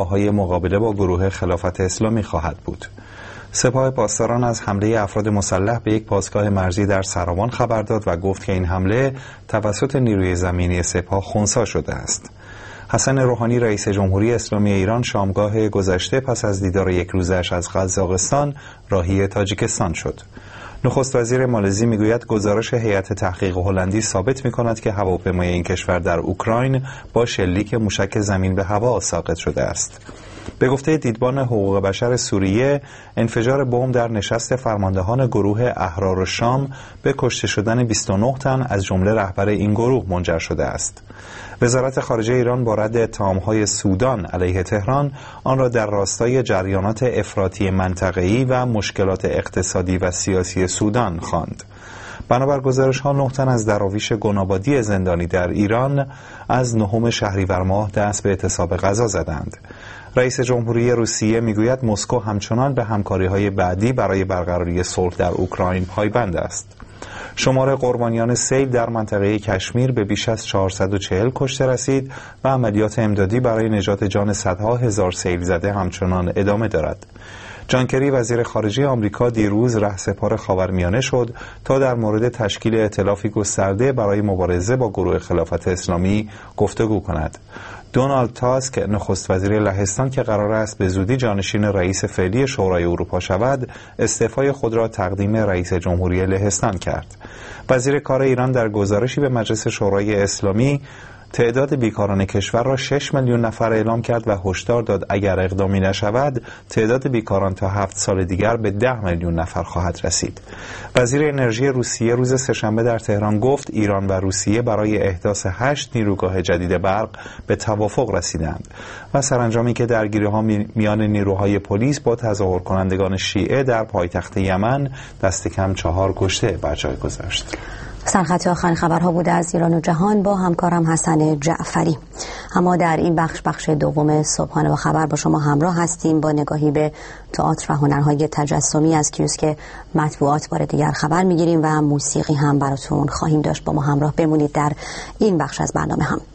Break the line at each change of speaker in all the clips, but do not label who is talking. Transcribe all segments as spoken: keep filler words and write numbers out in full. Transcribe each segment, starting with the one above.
راه‌های مقابله با گروه خلافت اسلامی خواهد بود. سپاه پاسداران از حمله افراد مسلح به یک پاسگاه مرزی در سراوان خبر داد و گفت که این حمله توسط نیروی زمینی سپاه خنثی شده است. حسن روحانی رئیس جمهوری اسلامی ایران شامگاه گذشته پس از دیدار یک روزش از قزاقستان راهی تاجیکستان شد. نخست وزیر مالزی میگوید گزارش هیئت تحقیق هلندی ثابت می‌کند که هواپیمای این کشور در اوکراین با شلیک موشک زمین به هوا ساقط شده است. به گفته دیدبان حقوق بشر سوریه، انفجار بمب در نشست فرماندهان گروه احرار الشام به کشته شدن بیست و نه تن از جمله رهبر این گروه منجر شده است. وزارت خارجه ایران با رد اتهام‌های سودان علیه تهران، آن را در راستای جریانات افراطی منطقه‌ای و مشکلات اقتصادی و سیاسی سودان خواند. بنابر گزارش‌ها نه تن از دراویش گنابادی زندانی در ایران از نهم شهریور ماه دست به اعتصاب غذا زدند. رئیس جمهوری روسیه میگوید مسکو همچنان به همکاری‌های بعدی برای برقراری صلح در اوکراین پایبند است. شمار قربانیان سیل در منطقه کشمیر به بیش از چهارصد و چهل کشته رسید و عملیات امدادی برای نجات جان صدها هزار سیل زده همچنان ادامه دارد. جان کری وزیر خارجه آمریکا دیروز رهسپار خاورمیانه شد تا در مورد تشکیل ائتلافی گسترده برای مبارزه با گروه خلافت اسلامی گفتگو کند. دونالد تاسک نخست وزیر لهستان که قرار است به زودی جانشین رئیس فعلی شورای اروپا شود، استعفای خود را تقدیم رئیس جمهوری لهستان کرد. وزیر کار ایران در گزارشی به مجلس شورای اسلامی تعداد بیکاران کشور را شش میلیون نفر اعلام کرد و هشدار داد اگر اقدامی نشود تعداد بیکاران تا هفت سال دیگر به ده میلیون نفر خواهد رسید. وزیر انرژی روسیه روز سه‌شنبه در تهران گفت ایران و روسیه برای احداث هشت نیروگاه جدید برق به توافق رسیدند و سرانجامی که درگیری‌ها میان نیروهای پلیس با تظاهر کنندگان شیعه در پایتخت یمن دست کم چهار کشته بر جای گذاشت.
سرخط آخرین خبرها بوده از ایران و جهان با همکارم حسن جعفری. اما در این بخش بخش دوم صبحانه با خبر با شما همراه هستیم با نگاهی به تئاتر و هنرهای تجسمی از کیوسک مطبوعات. بار دیگر خبر میگیریم و موسیقی هم براتون خواهیم داشت. با ما همراه بمونید در این بخش از برنامه هم.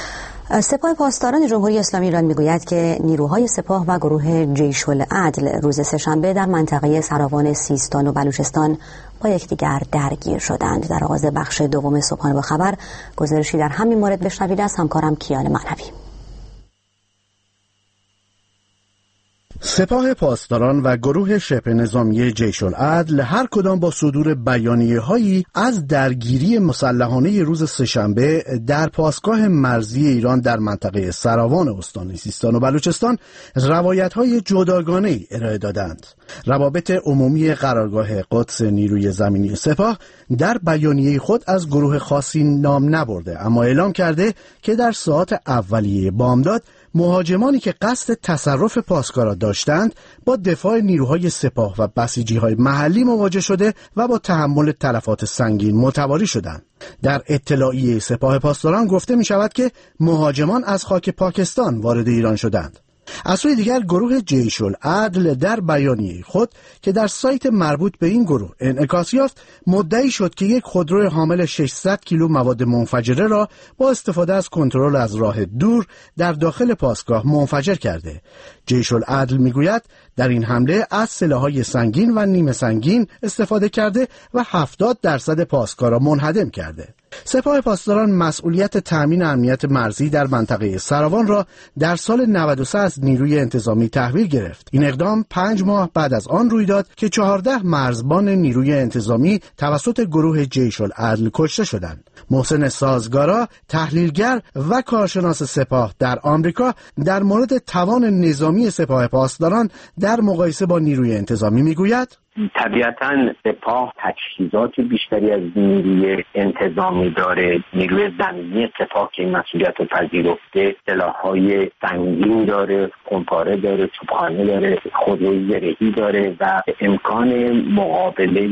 سپاه پاسداران جمهوری اسلامی ایران میگوید که نیروهای سپاه و گروه جیش العدل روز سه‌شنبه در منطقه سراوان سیستان و بلوچستان با یکدیگر درگیر شدند. در آغاز بخش دوم صبحانه با خبر گزارشی در همین مورد بشنوید از همکارم کیان معنوی.
سپاه پاسداران و گروه شبه نظامی جیش العدل هر کدام با صدور بیانیه‌هایی از درگیری مسلحانه روز سه‌شنبه در پاسگاه مرزی ایران در منطقه سراوان استان سیستان و بلوچستان روایت‌های جداگانه‌ای ارائه دادند. روابط عمومی قرارگاه قدس نیروی زمینی سپاه در بیانیه خود از گروه خاصی نام نبرده، اما اعلام کرده که در ساعات اولیه بامداد مهاجمانی که قصد تصرف پاسگاه را داشتند با دفاع نیروهای سپاه و بسیجی‌های محلی مواجه شده و با تحمل تلفات سنگین متواری شدند. در اطلاعیه سپاه پاسداران گفته می شود که مهاجمان از خاک پاکستان وارد ایران شدند. از سوی دیگر گروه جیش العدل در بیانیه خود که در سایت مربوط به این گروه انعکاس یافت مدعی شد که یک خودرو حامل ششصد کیلو مواد منفجره را با استفاده از کنترل از راه دور در داخل پاسگاه منفجر کرده. جیش العدل میگوید در این حمله از سلاح‌های سنگین و نیمه سنگین استفاده کرده و هفتاد درصد پاسگاه را منهدم کرده. سپاه پاسداران مسئولیت تأمین امنیت مرزی در منطقه سراوان را در سال نود و سه از نیروی انتظامی تحویل گرفت. این اقدام پنج ماه بعد از آن روی داد که چهارده مرزبان نیروی انتظامی توسط گروه جیش العدل کشته شدند. محسن سازگارا، تحلیلگر و کارشناس سپاه در آمریکا، در مورد توان نظامی سپاه پاسداران در مقایسه با نیروی انتظامی میگوید:
طبیعتاً سپاه تجهیزات بیشتری از نیروی انتظامی داره. نیروی زمینی سپاه که این مسئولیت رو پذیرفته سلاح‌های سنگین داره، خمپاره داره، توپخانه داره، خودروی زرهی داره و امکان مقابله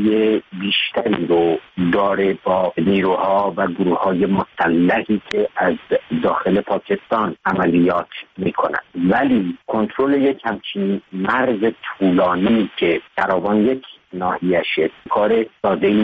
بیشتری رو داره با نیروها و گروه‌های مسلحی که از داخل پاکستان عملیات میکنن. ولی کنترل یک همچین مرز طولانی که سراوان یک ناحیه‌شه کار ساده‌ای نیست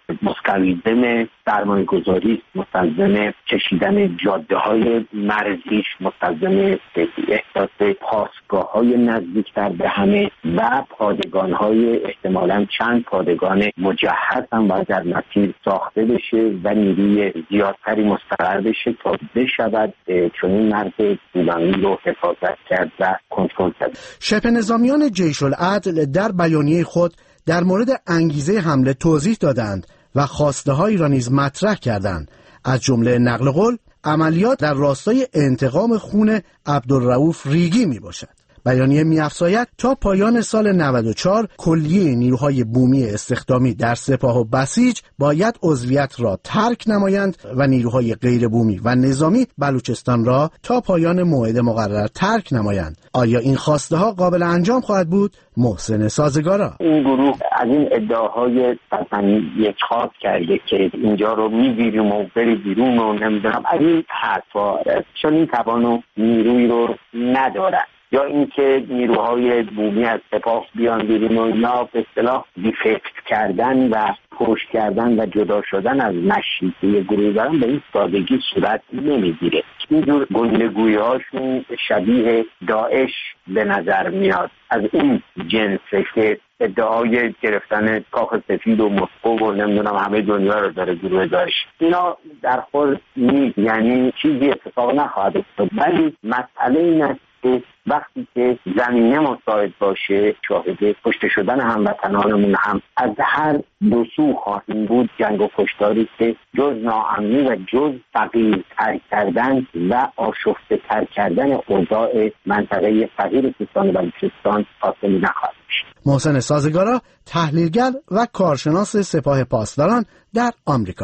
مستلزم سرمایه گذاری، مستلزم کشیدن جاده های مرزیش، مستلزم احداث پاسگاه های نزدیکتر به همه و پادگان های احتمالاً چند پادگان مجهز هم باید در مسیر ساخته بشه و نیروی زیادتری مستقر بشه تا بشود چون این مرز طولانی رو حفاظت کرد و کنترل کرد.
شبه نظامیان جیش العدل در بیانیه خود در مورد انگیزه حمله توضیح دادند و خواسته هایی را نیز مطرح کردند، از جمله نقل قول عملیات در راستای انتقام خون عبدالرؤوف ریگی می باشد. بیانیه می‌افزاید تا پایان سال نود و چهار کلیه نیروهای بومی استخدامی در سپاه و بسیج باید عضویت را ترک نمایند و نیروهای غیر بومی و نظامی بلوچستان را تا پایان موعد مقرر ترک نمایند. آیا این خواسته ها قابل انجام خواهد بود؟ محسن سازگارا:
این گروه از این ادعاهای مثلا یک خاص کرده که اینجا رو می‌گیریم و بری بیرون و نمیدونم از این حرفا، چون این توان و نیروی رو ندارن، یا اینکه نیروهای بومی از سپاه بیان بیرون و یا به اصطلاح دیفکت کردن و پشت کردن و جدا شدن از مشیطه گروه دارن به این سادگی صورت نمیگیره. اینجور گندگویی‌هاشون شبیه داعش به نظر میاد، از این جنسه که ادعای گرفتن کاخ سفید و مسکو و نمیدونم همه دنیا رو داره گروه داعش. اینا در خود نیست، یعنی چیزی اتفاق نخواهد افتاد، ولی مسئله این است که وقتی که زمینه مساعد باشه شاهد کشته شدن هموطنانمون هم از هر دو سو خواهیم بود، جنگ و کشتاری که جز ناامنی و جز فقیرتر کردن و آشفته تر کردن اوضاع منطقه فقیر سیستان و بلوچستان حاصل نخواهد شد.
محسن سازگارا، تحلیلگر و کارشناس سپاه پاسداران در آمریکا.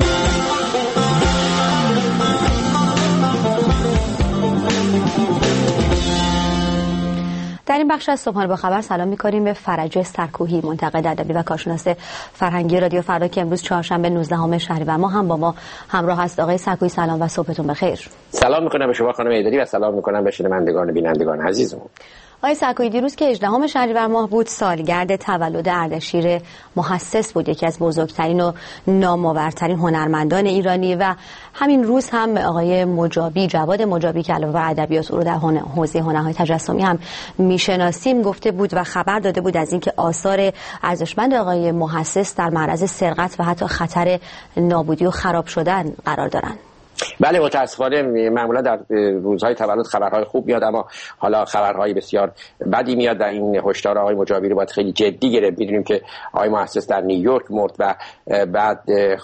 در این بخش از صبحانه با خبر سلام می‌کنیم به فرج سرکوهی، منتقد ادبی و کارشناس فرهنگی رادیو فردا که امروز چهارشنبه نوزدهم شهریور ماه هم با ما همراه است. آقای سرکوهی سلام و صبحتون بخیر.
سلام می‌کنم به شما خانم ایدری و سلام می‌کنم به شنوندگان و بینندگان عزیزمون.
آقای سرکوهی، دیروز که هجدهم شهریور ماه بود سالگرد تولد اردشیر محسس بود، یکی از بزرگترین و نامآورترین هنرمندان ایرانی، و همین روز هم آقای مجابی، جواد مجابی که علاوه بر ادبیات او رو در حوزه هنرهای تجسمی هم میشناسیم گفته بود و خبر داده بود از اینکه آثار ارزشمند آقای محسس در معرض سرقت و حتی خطر نابودی و خراب شدن قرار دارند.
بله، متاسفانه معمولا در روزهای تولد خبرهای خوب میاد، اما حالا خبرهای بسیار بدی میاد. در این هشدار آقای مجابی رو باید خیلی جدی گرفت. می‌دونیم که آقای محسس در نیویورک مرد و بعد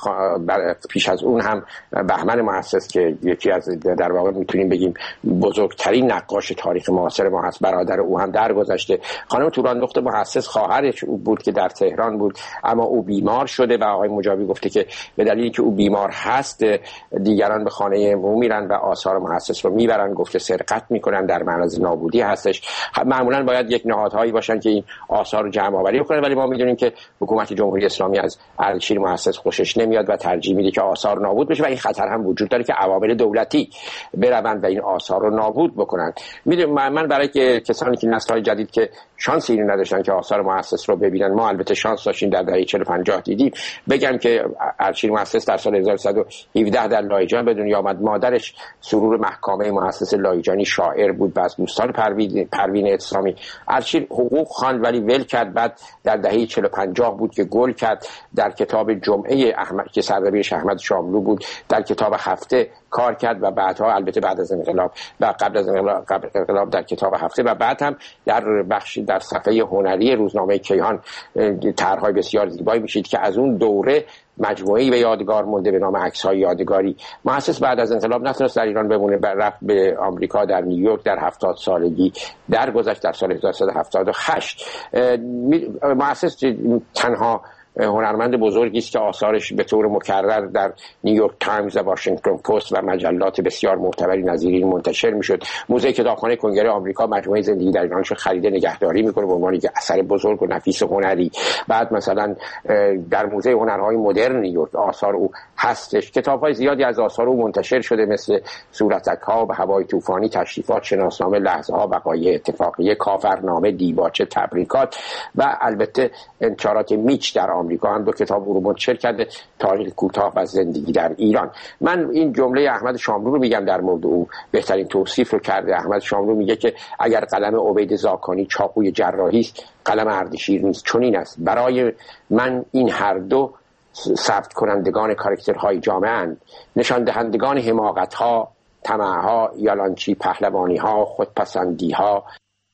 پیش از اون هم بهمن محسس که یکی از در واقع میتونیم بگیم بزرگترین نقاش تاریخ معاصر ما هست، برادر او هم درگذشته. خانم توراندخت محسس خواهرش او بود که در تهران بود، اما او بیمار شده و آقای مجابی گفته که به دلیلی که او بیمار هست دیگران به خانه او میرن و آثار محسس رو میبرن، گفته سرقت میکنن، در معرض نابودی هستش. معمولا باید یک نهادهایی باشن که این آثار رو جمع آوری کنن، ولی ما میدونیم که حکومت جمهوری اسلامی از اردشیر محسس خوشش نمیاد و ترجیح میده که آثار نابود بشه و این خطر هم وجود داره که عوامل دولتی بروند و این آثار رو نابود بکنن. میدونم من برای که کسانی که نسل‌های جدید که شانسی اینو نداشتن که آثار محسس رو ببینن، ما البته شانس داشتیم در دهه چهل و پنجاه دیدیم. بگم که اردشیر محسس در سال هزار و سیصد و هفده در لایجان به دنیا آمد. مادرش سرور محکامه محسس لایجانی شاعر بود و از دوستان پروین پروین اسلامی. اردشیر حقوق خواند ولی ول کرد. بعد در دهه چهل و پنجاه بود که گل کرد. در کتاب جمعه احمد که سردبیرش احمد شاملو بود، در کتاب هفته کار کرد و بعدها البته بعد از انقلاب و قبل از انقلاب, قبل انقلاب در کتاب هفته و بعد هم در بخش در صفحه هنری روزنامه کیهان طرح‌های بسیار زیبایی میشید که از اون دوره مجموعه‌ای به یادگار مونده به نام عکس‌های یادگاری. محسس بعد از انقلاب نتونست در ایران بمونه، رفت به آمریکا، در نیویورک در هفتاد سالگی درگذشت در سال هزار و سیصد و هفتاد و هشت. محسس تنها هنرمند بزرگی است که آثارش به طور مکرر در نیویورک تایمز و واشنگتن پست و مجلات بسیار معتبری نظیر این منتشر میشد. موزه کتابخانه کنگره آمریکا مجموعه زندگی در ایران رو خریده نگهداری میکنه به عنوان یک اثر بزرگ و نفیس هنری. بعد مثلا در موزه هنرهای مدرن نیویورک آثار او هستش. کتاب‌های زیادی از آثار او منتشر شده مثل صورتک‌ها و هوای طوفانی، تشریفات، شناسنامه، لحظه‌ها، وقایع اتفاقیه، کافرنامه، دیباچه، تبریکات و البته انتشارات میچ در آمریکا هم دو کتاب او رو منتشر کرده، تاریخ کوتاه و زندگی در ایران. من این جمله احمد شاملو رو میگم در مورد او، بهترین توصیف رو کرده. احمد شاملو میگه که اگر قلم عبید زاکانی چاقوی جراحی است، قلم اردشیر نیست. چون این است برای من این هر دو ثبت کنندگان کاراکترهای جامعه اند، نشان دهندگان حماقت‌ها، طمع‌ها، یالانچی پهلوانی‌ها، خودپسندی‌ها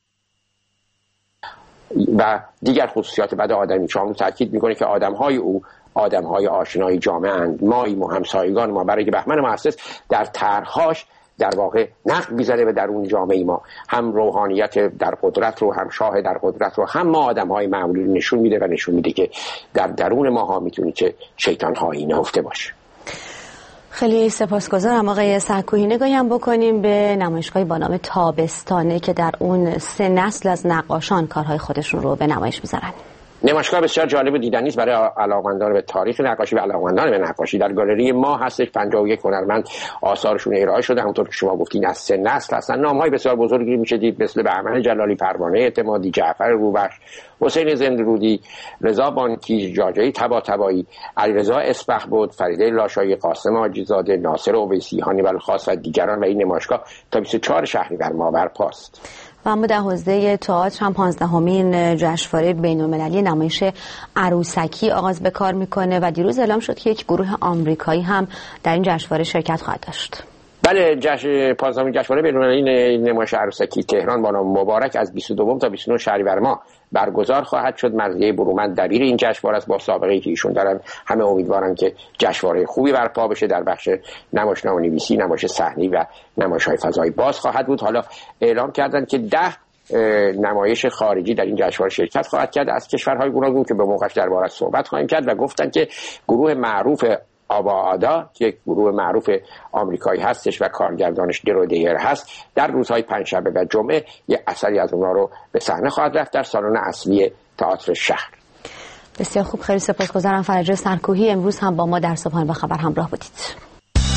و دیگر خصوصیات بد آدمی. شاملو تاکید میکنه که آدم‌های او آدم‌های آشنای جامعه اند، ماییم و همسایگان ما. برای که بهمن محصص در طرح‌هاش در واقع نقد می‌زنه و در اون جامعه ما هم روحانیت در قدرت رو، هم شاه در قدرت رو، هم ما آدم‌های معمولی رو نشون میده و نشون میده که در درون ماها میتونه که شیطان‌هایی نهفته باشه.
خیلی سپاسگزارم آقای سرکوهی. نگاهی هم بکنیم به نمایشگاهی با نام تابستانه که در اون سه نسل از نقاشان کارهای خودشون رو به نمایش میذارن.
نمایشگاه بسیار جالب و دیدنی است برای علاقه‌مندان به تاریخ نقاشی و علاقه‌مندان به نقاشی. در گالری ما هستش پنجاه و یک هنرمند آثارشون ارائه شده. همونطور که شما گفتین از سه نسل هستن. نام‌های بسیار بزرگی میشه دید، مثل بهمن جلالی، پروانه اعتمادی، جعفر روبخش، حسین زندرودی، رضا بانکی، جاجایی طباطبایی، علیرضا اسپهبد، فریده لاشایی، قاسم حاجی‌زاده، ناصر اویسی، هانیبال خاص و دیگران. و این نمایشگاه تا بیست و چهارم شهریور ما برپاست.
و اما در حوزه تئاتر هم پانزدهمین جشنواره بین‌المللی نمایش عروسکی آغاز به کار میکنه و دیروز اعلام شد که یک گروه آمریکایی هم در این جشنواره شرکت خواهد داشت.
بله، جشن پانزدهمین جشنواره بین‌المللی نمایش عروسکی تهران با نام مبارک از بیست و دو تا بیست و نه شهریور ماه برگزار خواهد شد. مرضیه برومند دبیر این جشنواره است. با سابقه‌ای که ایشون دارن همه امیدوارن که جشنواره خوبی برپا بشه. در بخش نمایشنامه‌نویسی، نمایش صحنی و نمایش‌های فضای باز خواهد بود. حالا اعلام کردن که ده نمایش خارجی در این جشنواره شرکت خواهد کرد از کشورهای گوناگون که به موقعش دربارش صحبت خواهیم کرد. و گفتن که گروه معروف آبا آدا که یک گروه معروف آمریکایی هستش و کارگردانش درو دیر هست، در روزهای پنجشنبه و جمعه یه اثری از اونها رو به صحنه خواهد رفت در سالن اصلی تئاتر شهر.
بسیار خوب، خیلی سپاسگزارم. فرجه سرکوهی امروز هم با ما در صبحانه با خبر همراه بودید.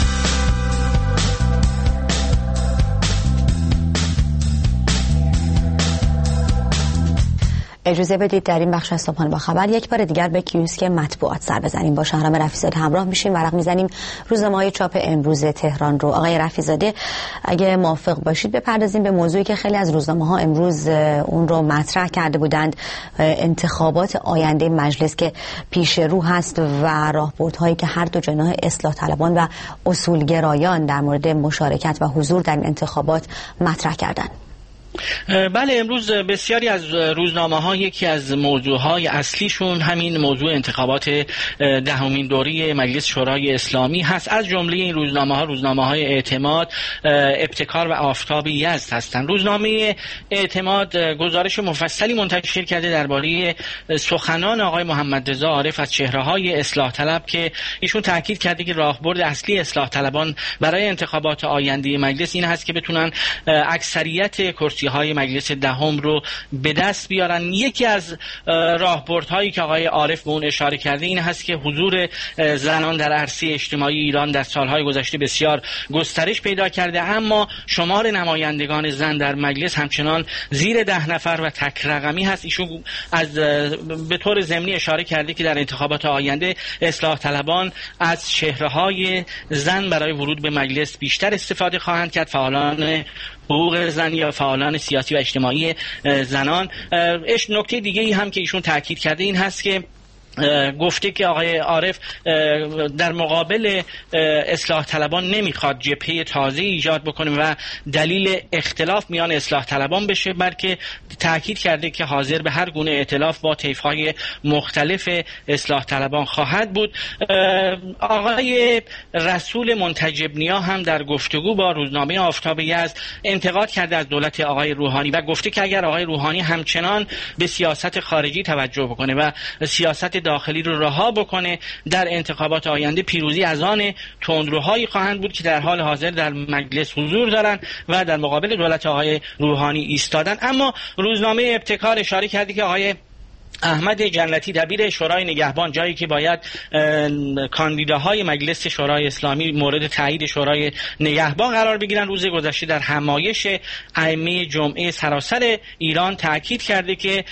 اجازه بدید در این بخش از صبحانه با خبر یک بار دیگر به کیوسک مطبوعات سر بزنیم. با شهرام رفیع‌زاده همراه میشیم، ورق میزنیم روزنامه‌های چاپ امروز تهران رو. آقای رفیع‌زاده اگه موافق باشید بپردازیم به موضوعی که خیلی از روزنامه‌ها امروز اون رو مطرح کرده بودند، انتخابات آینده مجلس که پیش رو هست و راهبردهایی که هر دو جناح اصلاح طلبان و اصولگرایان در مورد مشارکت و حضور در این انتخابات مطرح کردند.
بله، امروز بسیاری از روزنامه‌ها یکی از موضوعهای اصلیشون همین موضوع انتخابات دهمین دوره مجلس شورای اسلامی هست. از جمله این روزنامه‌ها روزنامه‌های اعتماد، ابتکار و آفتاب یزد هستند. روزنامه اعتماد گزارش مفصلی منتشر کرده درباره سخنان آقای محمد رضا عارف از چهره‌های اصلاح طلب که ایشون تاکید کرده که راهبرد اصلی اصلاح طلبان برای انتخابات آینده مجلس این هست که بتونن اکثریت کرسی های مجلس دهم رو به دست بیارن. یکی از راهبردهایی که آقای عارف به اون اشاره کرده این هست که حضور زنان در عرصه اجتماعی ایران در سالهای گذشته بسیار گسترش پیدا کرده، اما شمار نمایندگان زن در مجلس همچنان زیر ده نفر و تک رقمی هست. ایشون از به طور ضمنی اشاره کرده که در انتخابات آینده اصلاح طلبان از چهره‌های زن برای ورود به مجلس بیشتر استفاده خواهند کرد. فعالان حقوق زن یا فعالان سیاسی و اجتماعی زنان. نکته دیگه ای هم که ایشون تاکید کرده این هست که گفته که آقای عارف در مقابل اصلاح طلبان نمیخواد جبهه تازه ایجاد بکنه و دلیل اختلاف میان اصلاح طلبان بشه، بلکه تاکید کرده که حاضر به هر گونه ائتلاف با طیف‌های مختلف اصلاح طلبان خواهد بود. آقای رسول منتجب نیا هم در گفتگو با روزنامه آفتاب یزد انتقاد کرده از دولت آقای روحانی و گفته که اگر آقای روحانی همچنان به سیاست خارجی توجه بکنه و سیاست داخلی رو رها بکنه در انتخابات آینده، پیروزی از آن تندروهایی خواهند بود که در حال حاضر در مجلس حضور دارن و در مقابل دولت آقای روحانی ایستادن. اما روزنامه ابتکار اشاره کرده که آقای احمد جنتی دبیر شورای نگهبان، جایی که باید کاندیداهای مجلس شورای اسلامی مورد تایید شورای نگهبان قرار بگیرن، روز گذشته در همایش ائمه جمعه سراسر ایران تاکید کرده که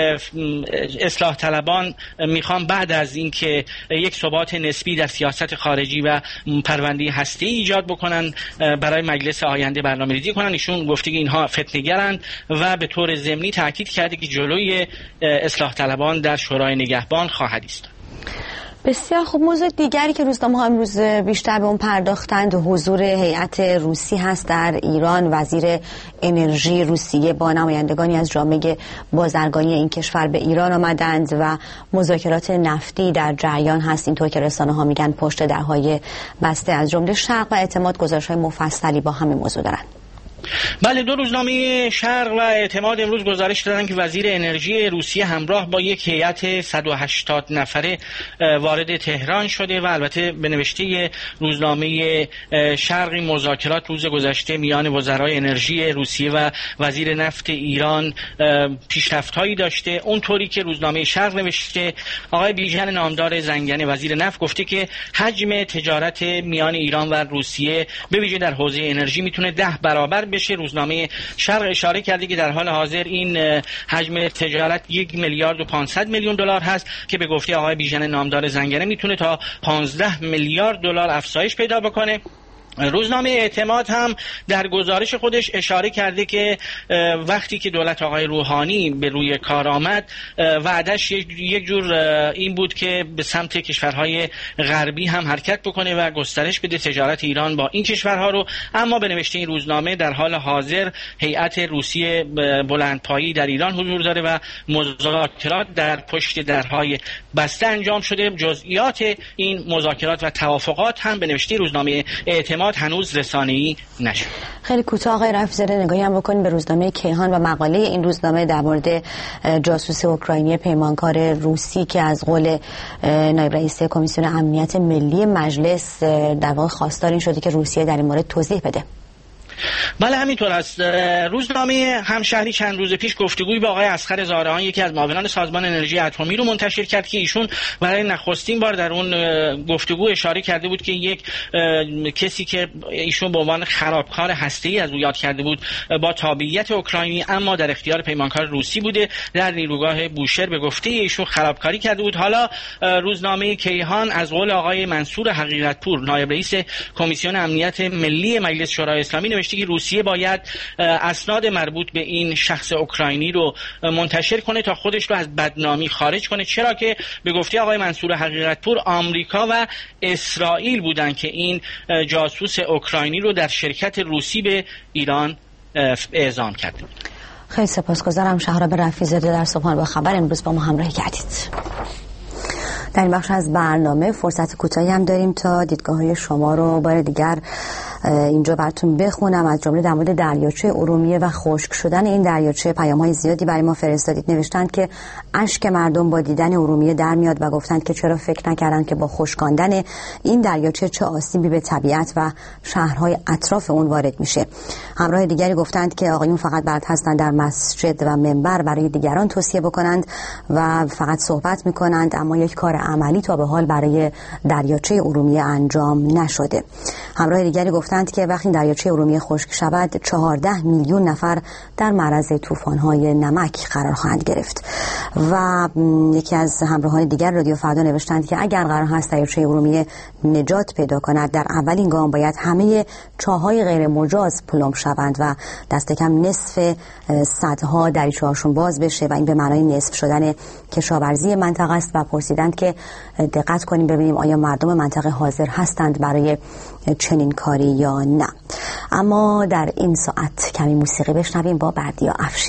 اصلاح طلبان میخوان بعد از اینکه یک ثبات نسبی در سیاست خارجی و پرونده هسته‌ای ایجاد بکنن برای مجلس آینده برنامه‌ریزی کنن. ایشون گفته که اینها فتنه‌گرند و به طور ضمنی تاکید کرده که جلوی اصلاح طلبان در شورای نگهبان خواهد ایستاد.
بسیار خوب. موضوع دیگری که روزنامه‌ها امروز بیشتر به اون پرداختند حضور هیئت روسی هست در ایران. وزیر انرژی روسیه با نمایندگانی از جامعه بازرگانی این کشور به ایران آمدند و مذاکرات نفتی در جریان هست، اینطور که رسانه‌ها میگن پشت درهای بسته. از جمله شرق و اعتماد گزارش‌های مفصلی با همین موضوع دارند.
بله، دو روزنامه شرق و اعتماد امروز گزارش دادن که وزیر انرژی روسیه همراه با یک هیئت صد و هشتاد نفره وارد تهران شده و البته به نوشته روزنامه شرق مذاکرات روز گذشته میان وزرای انرژی روسیه و وزیر نفت ایران پیشرفت‌هایی داشته. اونطوری که روزنامه شرق نوشته، آقای بیژن نامدار زنگنه وزیر نفت گفته که حجم تجارت میان ایران و روسیه به ویژه در حوزه انرژی میتونه ده برابر بشه. روزنامه شرق اشاره کرده که در حال حاضر این حجم تجارت یک میلیارد و پانصد میلیون دلار هست که به گفته آقای بیژن نامدار زنگنه میتونه تا پانزده میلیارد دلار افزایش پیدا بکنه. روزنامه اعتماد هم در گزارش خودش اشاره کرده که وقتی که دولت آقای روحانی به روی کار آمد وعدش یک جور این بود که به سمت کشورهای غربی هم حرکت بکنه و گسترش بده تجارت ایران با این کشورها رو. اما به نوشته این روزنامه در حال حاضر هیئت روسی بلندپایی در ایران حضور داره و مذاکرات در پشت درهای بسته انجام شده. جزئیات این مذاکرات و توافقات هم به نوشته روزنامه اعتماد هنوز رسانه‌ای نشد.
خیلی کوتاه آقای رفیع‌زاده نگاهی هم بکنیم به روزنامه کیهان و مقاله این روزنامه در مورد جاسوس اوکراینی پیمانکار روسی که از قول نایب رئیس کمیسیون امنیت ملی مجلس در واقع خواستار این شده که روسیه در این مورد توضیح بده.
بله همینطور است. روزنامه همشهری چند روز پیش گفتگوی با آقای اصغر زارعان یکی از معاونان سازمان انرژی اتمی رو منتشر کرد که ایشون برای نخستین بار در اون گفتگو اشاره کرده بود که یک کسی که ایشون به عنوان خرابکار هسته‌ای از او یاد کرده بود با تابعیت اوکراینی اما در اختیار پیمانکار روسی بوده، در نیروگاه بوشهر به گفته ایشون خرابکاری کرده بود. حالا روزنامه کیهان از قول آقای منصور حقیقتپور نایب رئیس کمیسیون امنیت ملی مجلس شورای اسلامی نوشته که روسیه باید اسناد مربوط به این شخص اوکراینی رو منتشر کنه تا خودش رو از بدنامی خارج کنه، چرا که به گفته آقای منصور حقیقتپور آمریکا و اسرائیل بودن که این جاسوس اوکراینی رو در شرکت روسی به ایران اعزام کرده.
خیلی سپاسگزارم. شهراب رفیع‌زاده در صبحانه با خبر امروز با ما همراهی کردید. در این بخش از برنامه فرصت کوتاهی هم داریم تا دیدگاه‌های شما رو بار دیگر اینجا براتون بخونم. از جمله در مورد دریاچه ارومیه و خشک شدن این دریاچه پیام‌های زیادی برای ما فرستادید. نوشتند که اشک مردم با دیدن ارومیه در میاد و گفتند که چرا فکر نکردند که با خشکاندن این دریاچه چه آسیبی به طبیعت و شهرهای اطراف اون وارد میشه. همراه دیگری گفتند که آقایون فقط بلد هستند در مسجد و منبر برای دیگران توصیه بکنند و فقط صحبت میکنند، اما یک کار عملی تا به حال برای دریاچه ارومیه انجام نشده. همراه دیگری گفتند که وقتی دریاچه ارومیه خشک شود چهارده میلیون نفر در معرض طوفان‌های نمک قرار خواهند گرفت. و یکی از همراهان دیگر رادیو فردا نوشتند که اگر قرار هست دریاچه ارومیه نجات پیدا کند، در اولین گام باید همه چاه‌های غیر مجاز پلم شوند و دست کم نصف سدها دریچه‌هاشون باز بشه و این به معنای نصف شدن کشاورزی منطقه است. و پرسیدند که دقت کنیم ببینیم آیا مردم منطقه حاضر هستند برای چنین کاری یا نه. اما در این ساعت کمی موسیقی بشنویم با بردیا افشین.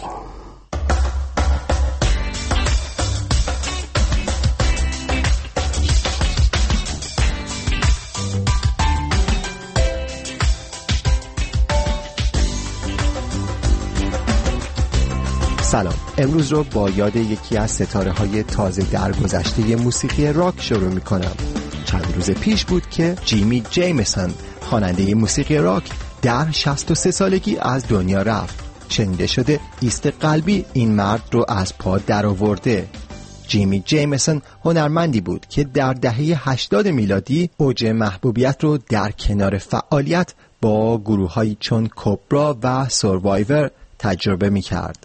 سلام، امروز رو با یاد یکی از ستاره های تازه درگذشته موسیقی راک شروع می کنم. چند روز پیش بود که جیمی جیمسون خواننده موسیقی راک در شصت و سه سالگی از دنیا رفت. شنیده شده ایست قلبی این مرد رو از پا در آورده. جیمی جیمسون هنرمندی بود که در دهه هشتاد میلادی اوج محبوبیت رو در کنار فعالیت با گروه‌هایی چون کوبرا و سروایور تجربه می‌کرد.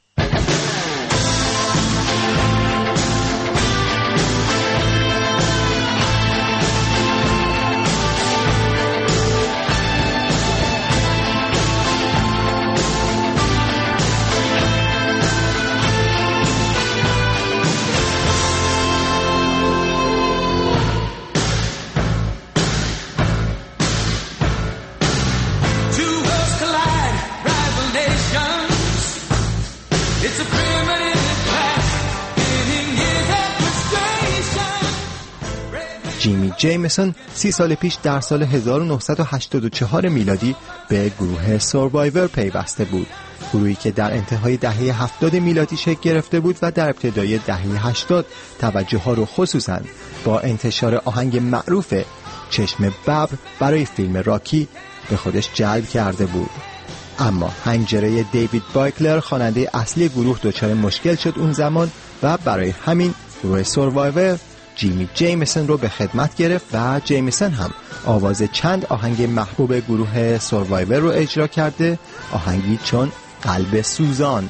جیمی جیمسون سی سال پیش در سال هزار و نهصد و هشتاد و چهار میلادی به گروه سروایور پیوسته بود، گروهی که در انتهای دهه هفتاد میلادی شکل گرفته بود و در ابتدای دهه هشتاد توجه ها رو خصوصاً با انتشار آهنگ معروف چشم ببر برای فیلم راکی به خودش جلب کرده بود. اما حنجره دیوید بایکلر خواننده اصلی گروه دچار مشکل شد اون زمان و برای همین گروه سروایور جیمی جیمسون رو به خدمت گرفت و جیمسون هم آواز چند آهنگ محبوب گروه سروایور رو اجرا کرده، آهنگی چون قلب سوزان.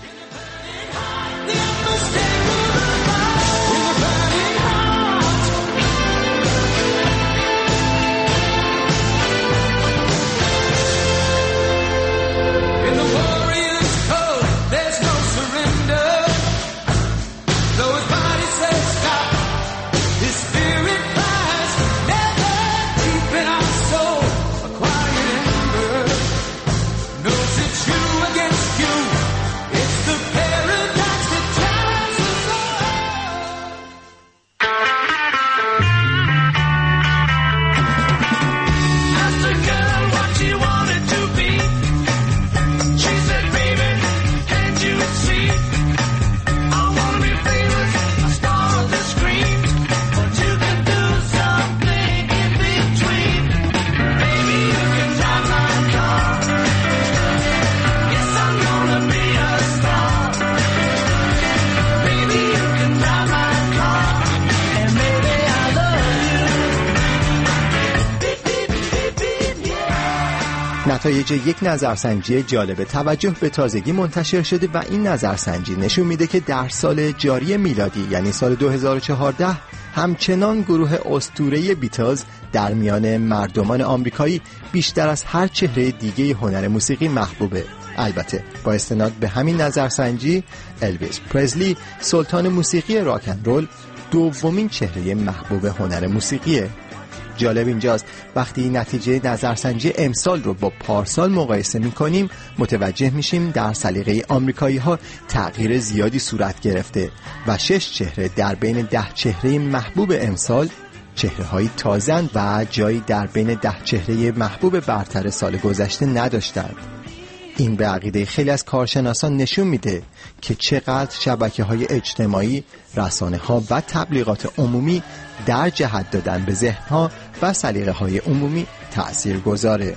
نتایج یک نظرسنجی جالب توجه به تازگی منتشر شده و این نظرسنجی نشون میده که در سال جاری میلادی یعنی سال دو هزار و چهارده همچنان گروه اسطوره بیتلز در میان مردمان آمریکایی بیشتر از هر چهره دیگه هنر موسیقی محبوبه. البته با استناد به همین نظرسنجی الویس پرزلی سلطان موسیقی راک اند رول دومین چهره محبوب هنر موسیقیه. جالب اینجاست وقتی نتیجه نظرسنجی امسال رو با پارسال مقایسه می‌کنیم متوجه میشیم در سلیقه آمریکایی‌ها تغییر زیادی صورت گرفته و شش چهره در بین ده چهره محبوب امسال چهره‌های تازه‌اند و جایی در بین ده چهره محبوب برتر سال گذشته نداشتند. این به عقیده خیلی از کارشناسان نشون میده که چقدر شبکه‌های اجتماعی، رسانه‌ها و تبلیغات عمومی در جهت دادن به ذهن‌ها و سلیقه‌های عمومی تأثیر گذاره.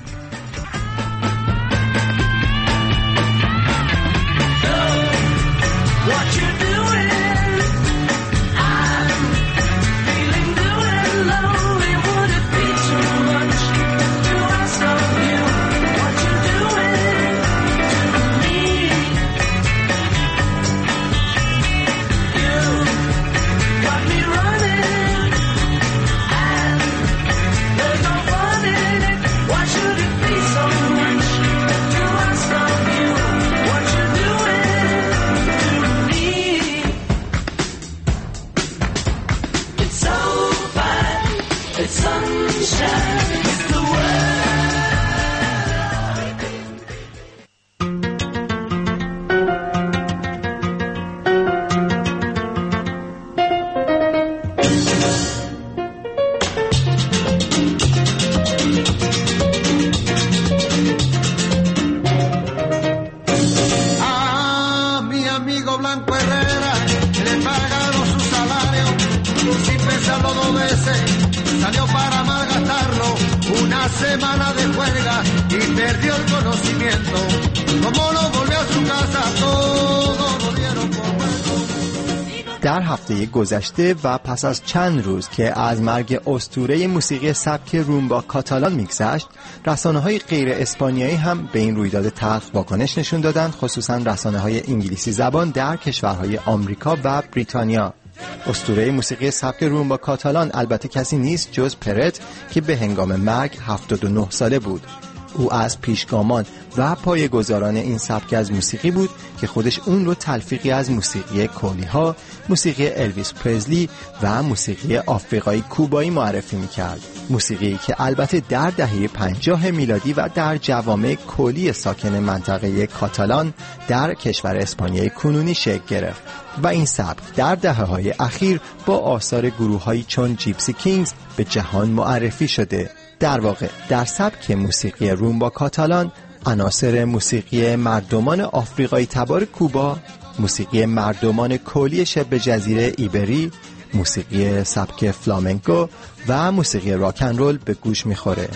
در هفته گذشته و پس از چند روز که از مرگ اسطوره موسیقی سبک رومبا کاتالان میگذشت، رسانه‌های غیر اسپانیایی هم به این رویداد تلخ واکنش نشون دادند، خصوصا رسانه‌های انگلیسی زبان در کشورهای آمریکا و بریتانیا. اسطوره موسیقی سبک رومبا کاتالان البته کسی نیست جز پرت که به هنگام مرگ هفتاد و نه ساله بود. او از پیشگامان و پایه‌گذاران این سبک از موسیقی بود که خودش اون رو تلفیقی از موسیقی کولی‌ها، موسیقی الویس پرزلی و موسیقی آفریقایی کوبایی معرفی می‌کرد. موسیقی که البته در دهه پنجاه میلادی و در جوامع کولی ساکن منطقه کاتالان در کشور اسپانیای کنونی شکل گرفت و این سبک در دهه‌های اخیر با آثار گروه‌هایی چون جیپسی کینگز به جهان معرفی شده. در واقع در سبک موسیقی رومبا کاتالان عناصر موسیقی مردمان آفریقایی تبار کوبا، موسیقی مردمان کولی شبه جزیره ایبری، موسیقی سبک فلامنکو و موسیقی راکن رول به گوش میخوره.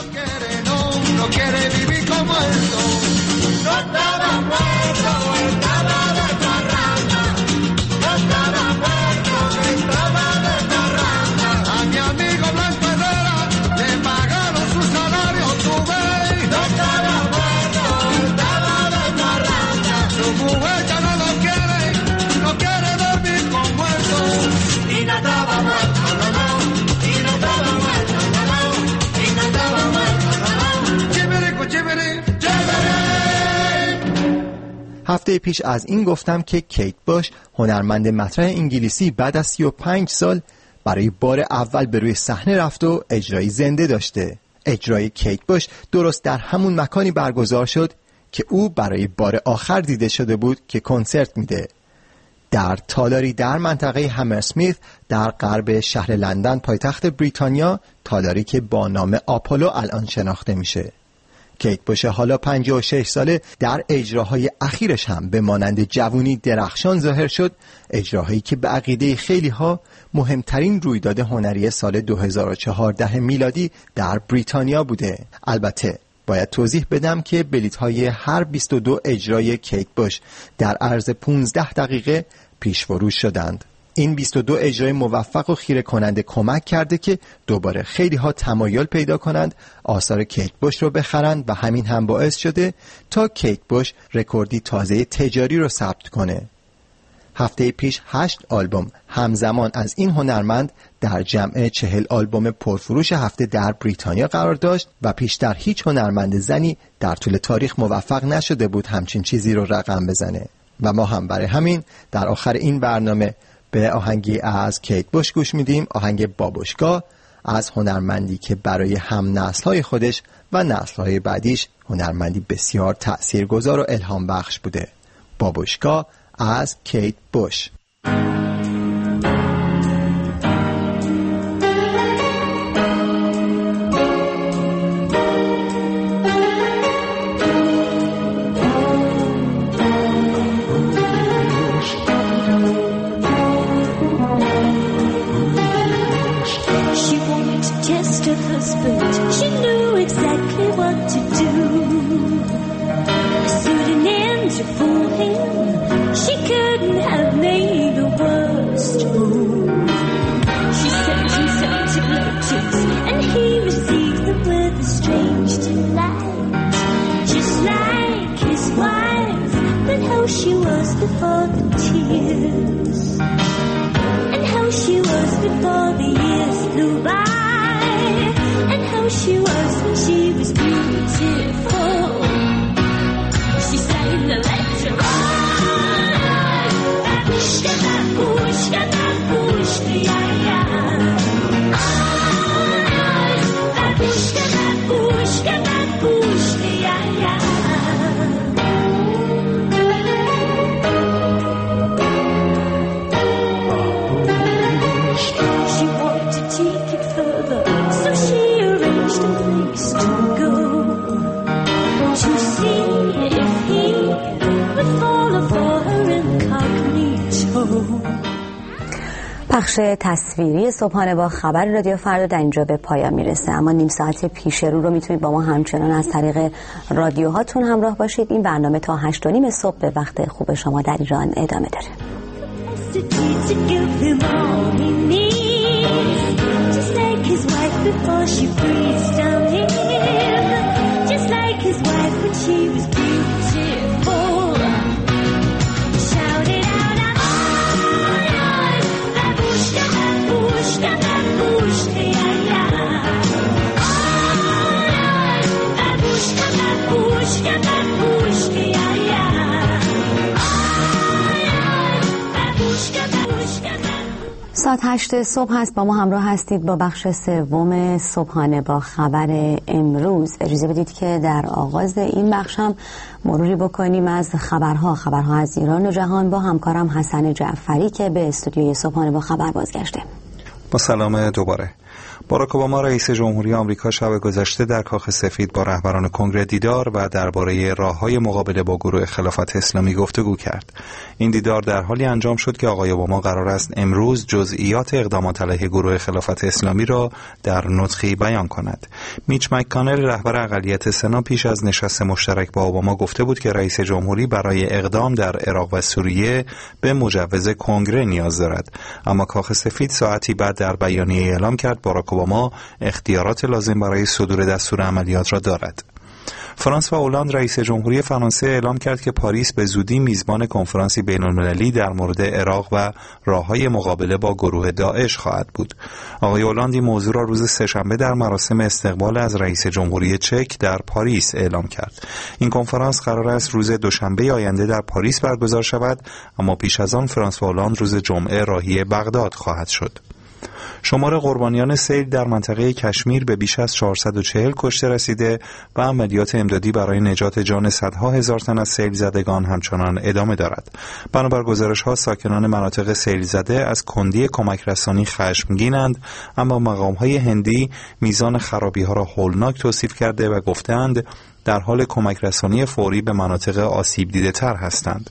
هفته پیش از این گفتم که کیت باش، هنرمند مطرح انگلیسی، بعد از سی و پنج سال برای بار اول به روی صحنه رفت و اجرای زنده داشته. اجرای کیت باش درست در همون مکانی برگزار شد که او برای بار آخر دیده شده بود که کنسرت میده، در تالاری در منطقه همرسمیث در غرب شهر لندن پایتخت بریتانیا، تالاری که با نام آپولو الان شناخته میشه. کیت باش حالا پنجاه و شش ساله در اجراهای اخیرش هم به مانند جوونی درخشان ظاهر شد، اجراهایی که به عقیده خیلی ها مهمترین رویداد هنری سال دو هزار و چهارده میلادی در بریتانیا بوده. البته باید توضیح بدم که بلیط‌های هر بیست و دو اجرای کیت باش در عرض پانزده دقیقه پیش فروش شدند. این بیست و دو اجرای موفق و خیره کننده کمک کرده که دوباره خیلی ها تمایل پیدا کنند آثار کیت باش رو بخرند و همین هم باعث شده تا کیت باش رکوردی تازه تجاری رو ثبت کنه. هفته پیش هشت آلبوم همزمان از این هنرمند در جمع چهل آلبوم پرفروش هفته در بریتانیا قرار داشت و پیشتر هیچ هنرمند زنی در طول تاریخ موفق نشده بود همچین چیزی رو رقم بزنه و ما هم برای همین در آخر این برنامه به آهنگی از کیت باش گوش میدیم، آهنگ بابوشکا، از هنرمندی که برای هم نسل‌های خودش و نسل‌های بعدیش هنرمندی بسیار تأثیرگذار و الهام بخش بوده. بابوشکا از کیت باش.
بخش تصویری صبحانه با خبر رادیو فردا در اینجا به پایان میرسه، اما نیم ساعت پیش رو رو میتونید با ما همچنان از طریق رادیوهاتون همراه باشید. این برنامه تا هشت و نیم صبح به وقت خوب شما در ایران ادامه داره.
recipe to give him all he needs. Just like his wife before she breathes down him. Just like his wife when she was beautiful. Shout it out, oh, babushka, babushka, babushka, yeah, yeah. Oh, babushka, babushka, babushka, yeah, yeah.
ساعت هشت صبح هست، با ما همراه هستید با بخش سوم صبحانه با خبر امروز. اجازه بدید که در آغاز این بخش هم مروری بکنیم از خبرها خبرها از ایران و جهان با همکارم حسن جعفری که به استودیوی صبحانه با خبر بازگشته.
با سلام دوباره. باراک اوباما رئیس جمهوری آمریکا شب گذشته در کاخ سفید با رهبران کنگره دیدار و درباره راه‌های مقابله با گروه خلافت اسلامی گفتگو کرد. این دیدار در حالی انجام شد که آقای اوباما قرار است امروز جزئیات اقدامات علیه گروه خلافت اسلامی را در نطقی بیان کند. میچ مک‌کانل رهبر اقلیت سنا پیش از نشست مشترک با اوباما گفته بود که رئیس جمهوری برای اقدام در عراق و سوریه به مجوز کنگره نیاز دارد، اما کاخ سفید ساعتی بعد در بیانیه اعلام کرد باراک اوباما اختیارات لازم برای صدور دستور عملیات را دارد. فرانسوا هولند رئیس جمهوری فرانسه اعلام کرد که پاریس به زودی میزبان کنفرانسی بین‌المللی در مورد عراق و راه‌های مقابله با گروه داعش خواهد بود. آقای هولند این موضوع را روز سه‌شنبه در مراسم استقبال از رئیس جمهوری چک در پاریس اعلام کرد. این کنفرانس قرار است روز دوشنبه آینده در پاریس برگزار شود، اما پیش از آن فرانسوا هولند روز جمعه راهی بغداد خواهد شد. شمار قربانیان سیل در منطقه کشمیر به بیش از چهارصد و چهل کشته رسیده و عملیات امدادی برای نجات جان صدها هزار تن از سیل زدگان همچنان ادامه دارد. بنابر گزارش‌ها ساکنان مناطق سیل زده از کندی کمک رسانی خشمگینند، اما مقام‌های هندی میزان خرابی‌ها را هولناک توصیف کرده و گفتند در حال کمک رسانی فوری به مناطق آسیب دیده تر هستند.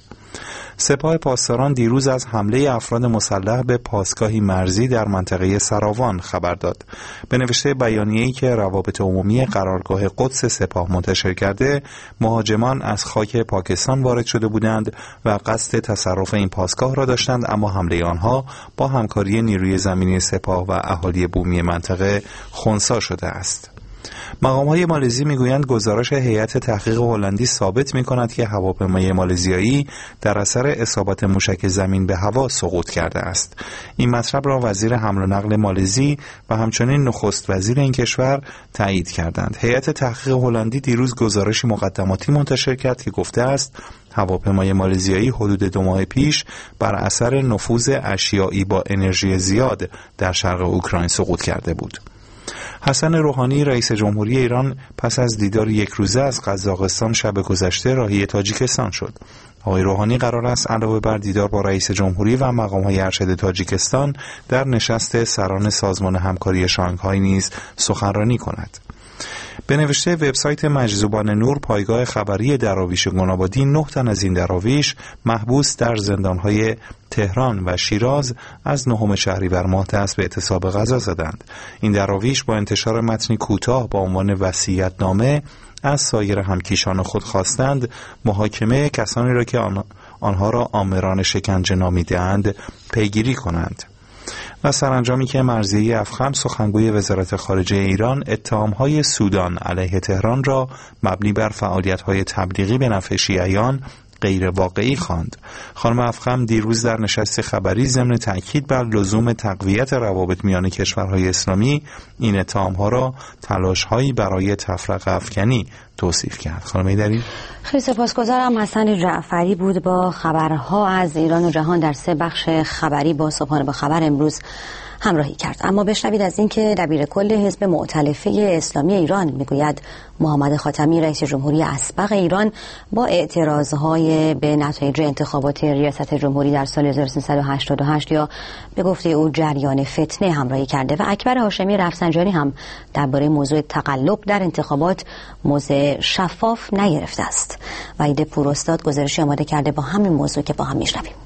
سپاه پاسداران دیروز از حمله افراد مسلح به پاسگاهی مرزی در منطقه سراوان خبر داد. به نوشته بیانیه‌ای که روابط عمومی قرارگاه قدس سپاه منتشر کرده، مهاجمان از خاک پاکستان وارد شده بودند و قصد تصرف این پاسگاه را داشتند، اما حمله آنها با همکاری نیروی زمینی سپاه و اهالی بومی منطقه خنثی شده است. مقام‌های مالزی میگویند گزارش هیئت تحقیق هلندی ثابت می‌کند که هواپیمای مالزیایی در اثر اصابت موشک زمین به هوا سقوط کرده است. این مطلب را وزیر حمل و نقل مالزی و همچنین نخست وزیر این کشور تایید کردند. هیئت تحقیق هلندی دیروز گزارشی مقدماتی منتشر کرد که گفته است هواپیمای مالزیایی حدود دو ماه پیش بر اثر نفوذ اشیایی با انرژی زیاد در شرق اوکراین سقوط کرده بود. حسن روحانی رئیس جمهوری ایران پس از دیدار یک روزه از قزاقستان شب گذشته راهی تاجیکستان شد. آقای روحانی قرار است علاوه بر دیدار با رئیس جمهوری و مقام‌های ارشد تاجیکستان در نشست سران سازمان همکاری شانگهای نیز سخنرانی کند. به نوشته وبسایت مجذوبان نور، پایگاه خبری دراویش گنابادی، نه تن از این دراویش محبوس در زندان‌های تهران و شیراز از نهم شهریور ماه دست به اعتصاب غذا زدند. این دراویش با انتشار متنی کوتاه با عنوان وصیت‌نامه از سایر همکیشان خود خواستند محاکمه کسانی را که آن... آنها را آمران شکنجه نامیده‌اند پیگیری کنند. و سرانجامی که مرضیه افخم سخنگوی وزارت خارجه ایران اتهام‌های سودان علیه تهران را مبنی بر فعالیت‌های تبلیغی به نفع شیعیان غیر واقعی خواند. خانم افخم دیروز در نشست خبری ضمن تأکید بر لزوم تقویت روابط میان کشورهای اسلامی این اتهام‌ها را تلاش‌هایی برای تفرقه افکنی توصیف کرد. خانم ایدری،
خیلی سپاسگزارم. حسن جعفری بود با خبرها از ایران و جهان در سه بخش خبری با صبحانه با خبر امروز همراهی کرد. اما بشنوید از این که دبیر کل حزب مؤتلفه اسلامی ایران میگوید محمد خاتمی رئیس جمهوری اسبق ایران با اعتراضهای به نتایج انتخابات ریاست جمهوری در سال هزار و سیصد و هشتاد و هشت یا به گفته او جریان فتنه همراهی کرده و اکبر هاشمی رفسنجانی هم درباره موضوع تقلب در انتخابات موضع شفاف نگرفته است. وحید پوراستاد گزارشی آماده کرده با همین موضوع که با هم میشنویم.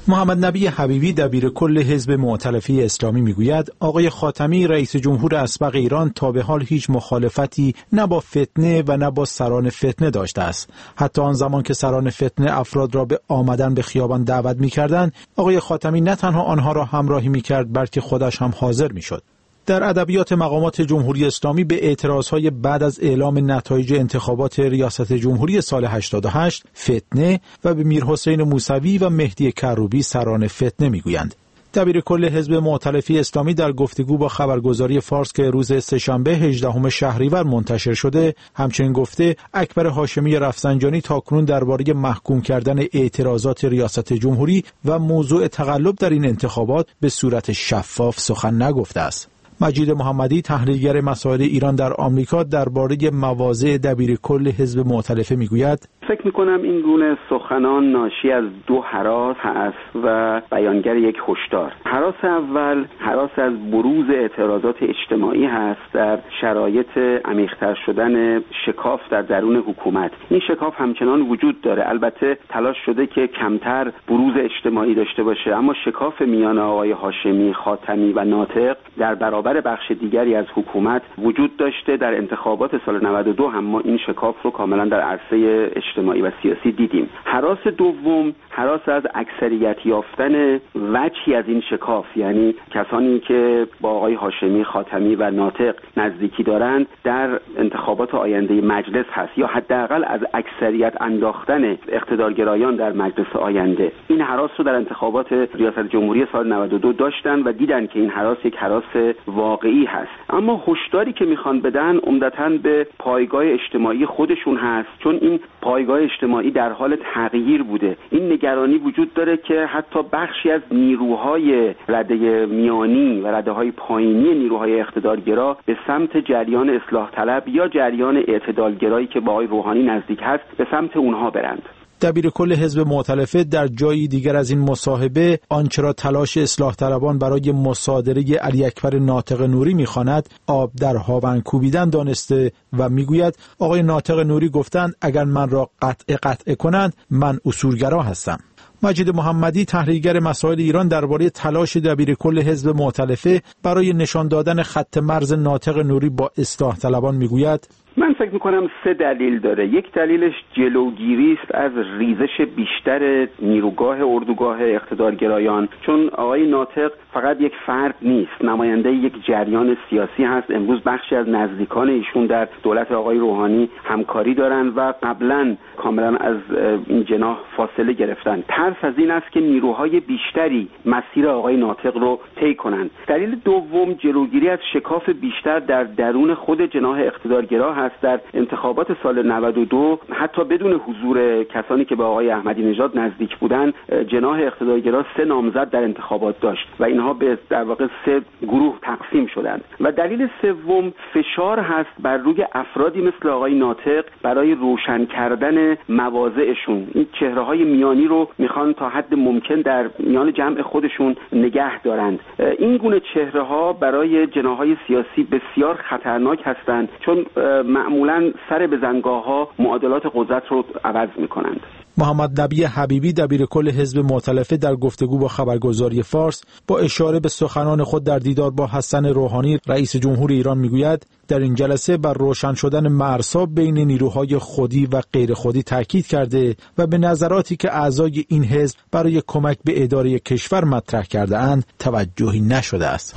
محمد نبی حبیبی دبیر کل حزب مؤتلفه اسلامی میگوید آقای خاتمی رئیس جمهور اسبق ایران تا به حال هیچ مخالفتی نه با فتنه و نه با سران فتنه داشته است. حتی آن زمان که سران فتنه افراد را به آمدن به خیابان دعوت میکردند، آقای خاتمی نه تنها آنها را همراهی میکرد بلکه خودش هم حاضر میشد. در ادبیات مقامات جمهوری اسلامی به اعتراضهای بعد از اعلام نتایج انتخابات ریاست جمهوری سال هشتاد و هشت فتنه و به میرحسین موسوی و مهدی کروبی سران فتنه میگویند. دبیر کل حزب مؤتلفه اسلامی در گفتگو با خبرگزاری فارس که روز سه‌شنبه هجدهم شهریور منتشر شده همچنین گفته اکبر هاشمی رفسنجانی تاکنون درباره محکوم کردن اعتراضات ریاست جمهوری و موضوع تقلب در این انتخابات به صورت شفاف سخن نگفته است. مجید محمدی تحلیلگر مسائل ایران در آمریکا درباره مواضع دبیر کل حزب مؤتلفه میگوید
فکر میکنم این گونه سخنان ناشی از دو هراس هست و بیانگر یک هشدار. هراس اول هراس از بروز اعتراضات اجتماعی هست در شرایط عمیق‌تر شدن شکاف در درون حکومت. این شکاف همچنان وجود داره، البته تلاش شده که کمتر بروز اجتماعی داشته باشه، اما شکاف میان آقای هاشمی، خاتمی و ناطق در برابر بخش دیگری از حکومت وجود داشته. در انتخابات سال نود و دو هم ما این شکاف رو کاملا در عرصه اجتماعی و سیاسی دیدیم. هراس دوم هراس از اکثریت یافتن وجهی از این شکاف، یعنی کسانی که با آقای هاشمی، خاتمی و ناطق نزدیکی دارند در انتخابات آینده مجلس هست، یا حداقل از اکثریت انداختن اقتدارگرایان در مجلس آینده. این هراس رو در انتخابات ریاست جمهوری سال نود و دو داشتن و دیدن که این هراس یک هراس واقعی هست. اما هشداری که میخوان بدن عمدتاً به پایگاه اجتماعی خودشون هست، چون این پایگاه اجتماعی در حال تغییر بوده. این نگرانی وجود داره که حتی بخشی از نیروهای رده میانی و رده‌های پایینی نیروهای اقتدارگرا به سمت جریان اصلاح طلب یا جریان اعتدالگرایی که با آقای روحانی نزدیک هست به سمت اونها برند.
دبیر کل حزب مؤتلفه در جایی دیگر از این مصاحبه آنچه را تلاش اصلاح طلبان برای مصادره علی اکبر ناطق نوری می‌خواند آب در هاون کوبیدن دانسته و میگوید آقای ناطق نوری گفتند اگر من را قطع قطع کنند من اصولگرا هستم. مجید محمدی تحلیلگر مسائل ایران درباره تلاش دبیر کل حزب مؤتلفه برای نشان دادن خط مرز ناطق نوری با اصلاح طلبان میگوید
من فکر میکنم سه دلیل داره. یک دلیلش جلوگیری است از ریزش بیشتر نیروگاه اردوگاه اقتدارگرایان، چون آقای ناطق فقط یک فرد نیست، نماینده یک جریان سیاسی هست. امروز بخشی از نزدیکان ایشون در دولت آقای روحانی همکاری دارند و قبلا کاملا از این جناح فاصله گرفتن. ترس از این است که نیروهای بیشتری مسیر آقای ناطق رو طی کنند. دلیل دوم جلوگیری از شکاف بیشتر در درون خود جناح اقتدارگرا هست. در انتخابات سال نود و دو حتی بدون حضور کسانی که به آقای احمدی نژاد نزدیک بودند، جناح اقتدارگرا سه نامزد در انتخابات داشت و اینها به در واقع سه گروه تقسیم شدند. و دلیل سوم فشار هست بر روی افرادی مثل آقای ناطق برای روشن کردن مواضعشون. این چهره‌های میانی رو میخوان تا حد ممکن در میان جمع خودشون نگه دارند. این گونه چهره‌ها برای جناح‌های سیاسی بسیار خطرناک هستند، چون معمولاً سر به زنگاه‌ها معادلات قدرت رو عوض می‌کنند.
محمد نبی حبیبی دبیر کل حزب مؤتلفه در گفتگو با خبرگزاری فارس با اشاره به سخنان خود در دیدار با حسن روحانی رئیس جمهور ایران میگوید در این جلسه بر روشن شدن مرزها بین نیروهای خودی و غیر خودی تاکید کرده و به نظراتی که اعضای این حزب برای کمک به اداره کشور مطرح کرده اند توجهی نشده است.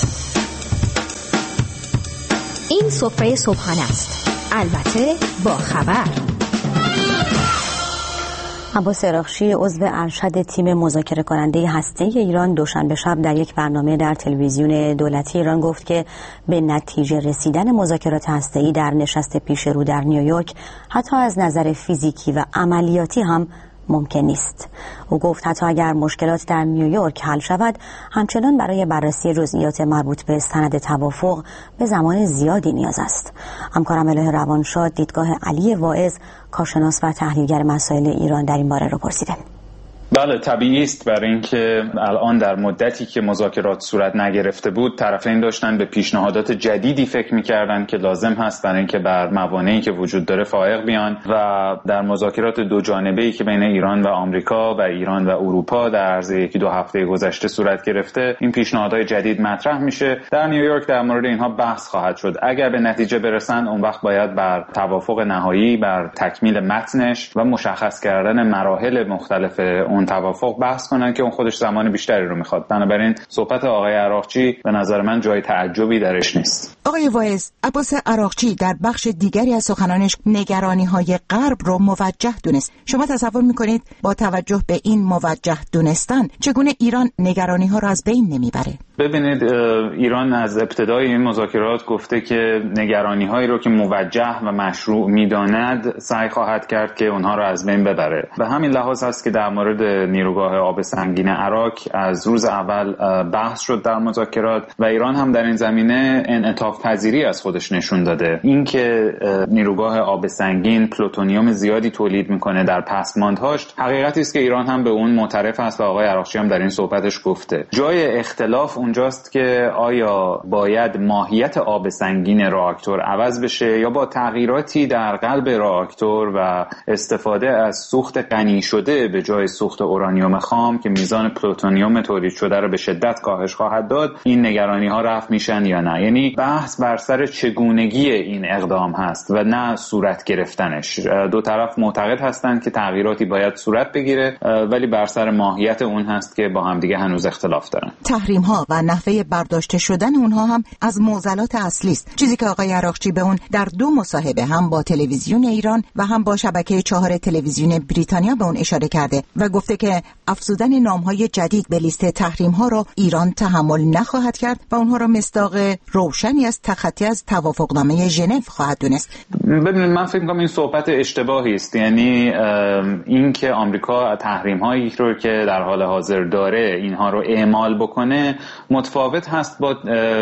این سفره صبحانه است، البته با خبر.
عباس عراقچی عضو ارشد تیم مذاکره کننده هسته‌ای ایران دوشنبه شب در یک برنامه در تلویزیون دولتی ایران گفت که به نتیجه رسیدن مذاکرات هسته‌ای در نشست پیش رو در نیویورک حتی از نظر فیزیکی و عملیاتی هم ممکن نیست. او گفت حتی اگر مشکلات در نیویورک حل شود همچنان برای بررسی جزئیات مربوط به سند توافق به زمان زیادی نیاز است. همکارم اله روانشاد دیدگاه علی واعظ کارشناس و تحلیلگر مسائل ایران در این باره رو پرسیده.
بله طبیعی است، برای اینکه الان در مدتی که مذاکرات صورت نگرفته بود طرفین داشتن به پیشنهادات جدیدی فکر می‌کردن که لازم هست برای اینکه بر موانعی که وجود داره فائق بیان و در مذاکرات دو جانبه‌ای که بین ایران و آمریکا و ایران و اروپا در عرض یکی دو هفته گذشته صورت گرفته این پیشنهادهای جدید مطرح میشه. در نیویورک در مورد اینها بحث خواهد شد. اگر به نتیجه برسن اون وقت باید بر توافق نهایی، بر تکمیل متنش و مشخص کردن مراحل مختلف اون توافق بحث کنن که اون خودش زمان بیشتری رو میخواد. بنابراین صحبت آقای عراقچی به نظر من جای تعجبی درش نیست.
آقای واعظ، عباس عراقچی در بخش دیگری از سخنانش نگرانی‌های غرب رو موجه دونست. شما تصور میکنید با توجه به این موجه دونستن چگونه ایران نگرانی‌ها رو از بین نمیبره؟
ببینید، ایران از ابتدای این مذاکرات گفته که نگرانی‌هایی رو که موجه و مشروع می‌داند سعی خواهد کرد که اونها رو از بین ببره. به همین لحاظ هست که در مورد نیروگاه آب سنگین عراق از روز اول بحث شد در مذاکرات و ایران هم در این زمینه انعطاف پذیری از خودش نشون داده. اینکه نیروگاه آب سنگین پلوتونیوم زیادی تولید میکنه در پسماندهاش حقیقتی است که ایران هم به اون معترف است و آقای عراقچی هم در این صحبتش گفته. جای اختلاف اونجاست که آیا باید ماهیت آب سنگین راکتور عوض بشه یا با تغییراتی در قلب راکتور و استفاده از سوخت غنی شده به جای سوخت اورانیوم خام که میزان پلوتونیوم تولید شده رو به شدت کاهش خواهد داد، این نگرانی ها رفع میشن یا نه. یعنی بحث بر سر چگونگی این اقدام هست و نه صورت گرفتنش. دو طرف معتقد هستند که تغییراتی باید صورت بگیره، ولی بر سر ماهیت اون هست که با همدیگه هنوز اختلاف دارن.
تحریم ها و نحوه برداشته شدن اونها هم از معضلات اصلی است، چیزی که آقای عراقچی به اون در دو مصاحبه هم با تلویزیون ایران و هم با شبکه چهار تلویزیون بریتانیا به اون اشاره کرده و گفته که افزودن نام‌های جدید به لیست تحریم‌ها را ایران تحمل نخواهد کرد و اونها را مصداق روشنی از تخطی از توافقنامه ژنو خواهد دونست.
ببینید، من فکر می‌کنم این صحبت اشتباهی است. یعنی این که آمریکا تحریم‌هایی رو که در حال حاضر داره اینها رو اعمال بکنه متفاوت هست با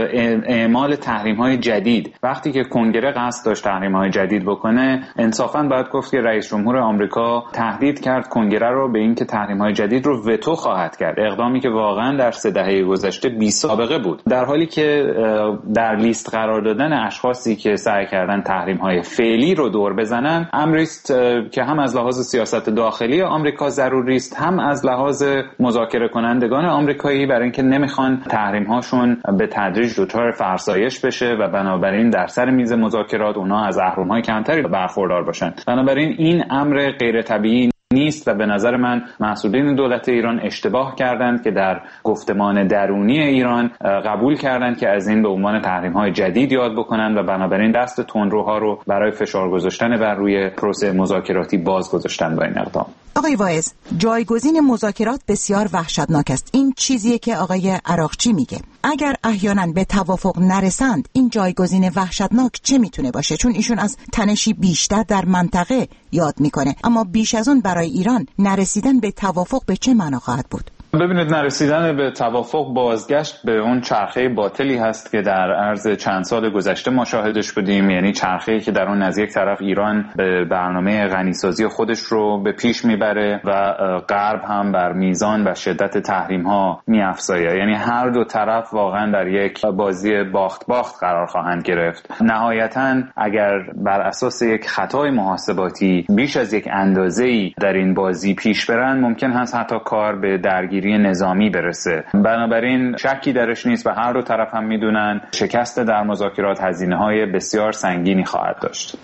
اعمال تحریم‌های جدید. وقتی که کنگره قصد داشت تحریم‌های جدید بکنه، انصافاً باید گفت که رئیس جمهور آمریکا تهدید کرد کنگره رو به اینکه تحریم‌های جدید رو وتو خواهد کرد، اقدامی که واقعاً در سه دهه گذشته بی سابقه بود. در حالی که در لیست قرار دادن اشخاصی که سعی کردن تحریم‌های فعلی رو دور بزنن امری است که هم از لحاظ سیاست داخلی آمریکا ضروری است، هم از لحاظ مذاکره کنندگان آمریکایی، برای اینکه نمیخوان تحریم‌هاشون به تدریج دچار فرسایش بشه و بنابراین در سر میز مذاکرات اونها از اهرم‌های کمتری برخوردار باشن. بنابراین این امر غیر طبیعی نیست و به نظر من مسئولین دولت ایران اشتباه کردند که در گفتمان درونی ایران قبول کردند که از این به عنوان تحریم‌های جدید یاد بکنن و بنابراین دست تندروها رو برای فشار گذاشتن بر روی پروسه مذاکراتی باز گذاشتن با این اقدام.
آقای واعظ، جایگزین مذاکرات بسیار وحشتناک است. این چیزیه که آقای عراقچی میگه. اگر احیانا به توافق نرسند این جایگزین وحشتناک چه میتونه باشه؟ چون ایشون از تنشی بیشتر در منطقه یاد میکنه، اما بیش از اون برای ایران نرسیدن به توافق به چه معنا خواهد بود؟
ببینید، نرسیدن به توافق بازگشت به اون چرخه باطلی هست که در عرض چند سال گذشته ما شاهدش بودیم. یعنی چرخه‌ای که در اون از یک طرف ایران به برنامه غنیسازی خودش رو به پیش میبره و غرب هم بر میزان و شدت تحریم‌ها میافزاید. یعنی هر دو طرف واقعا در یک بازی باخت باخت قرار خواهند گرفت. نهایتاً اگر بر اساس یک خطای محاسباتی بیش از یک اندازه‌ای در این بازی پیش برن، ممکن هست حتی کار به درگیری نظامی برسه. بنابراین شکی درش نیست و هر دو طرف هم میدونن شکست در مذاکرات هزینه‌های بسیار سنگینی خواهد داشت.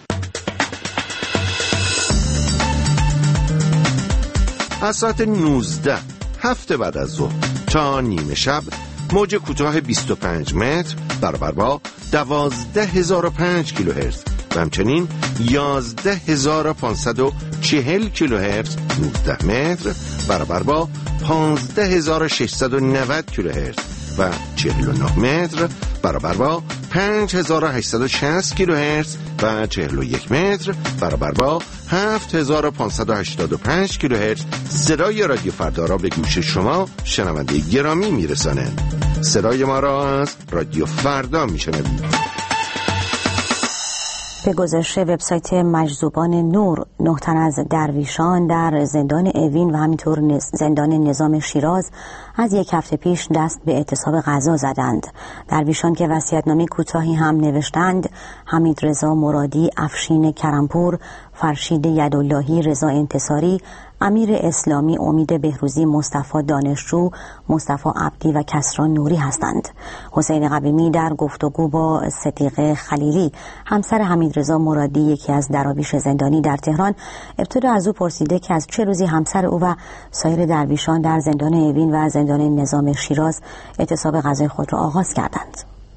از ساعت نوزده هفته بعد از ظهر تا نیمه شب موج کوتاه بیست و پنج متر برابر با دوازده هزار و پنج کیلوهرتز و همچنین یازده هزار و پانصد و چهل کیلوهرتز نوزده متر برابر با پانزده هزار و ششصد و نود کیلوهرتز و چهل و نه متر برابر با پنج هزار و هشتصد و شصت کیلوهرتز و چهل و یک متر برابر با هفت هزار و پانصد و هشتاد و پنج کیلوهرتز صدای رادیو فردا را به گوش شما شنونده گرامی میرسانه. صدای ما را از رادیو فردا میشنوید.
به گزارش وبسایت مجذوبان نور، نه تن از درویشان در زندان اوین و همینطور زندان نظام شیراز از یک هفته پیش دست به اعتصاب غذا زدند. درویشان که وصیت‌نامه کوتاهی هم نوشتند: حمید رضا مرادی، افشین کرمپور، فرشید یداللهی، رضا انتصاری، امیر اسلامی، امید بهروزی، مصطفی دانشجو، مصطفی عبدی و کسران نوری هستند. حسین قویمی در گفتگو با صدیقه خلیلی، همسر حمید رضا مرادی، یکی از دراویش زندانی در تهران، ابتدا از او پرسیده که از چه روزی همسر او و سایر درویشان در زندان اوین و زندان نظام شیراز اعتصاب غذای خود را آغاز کردند.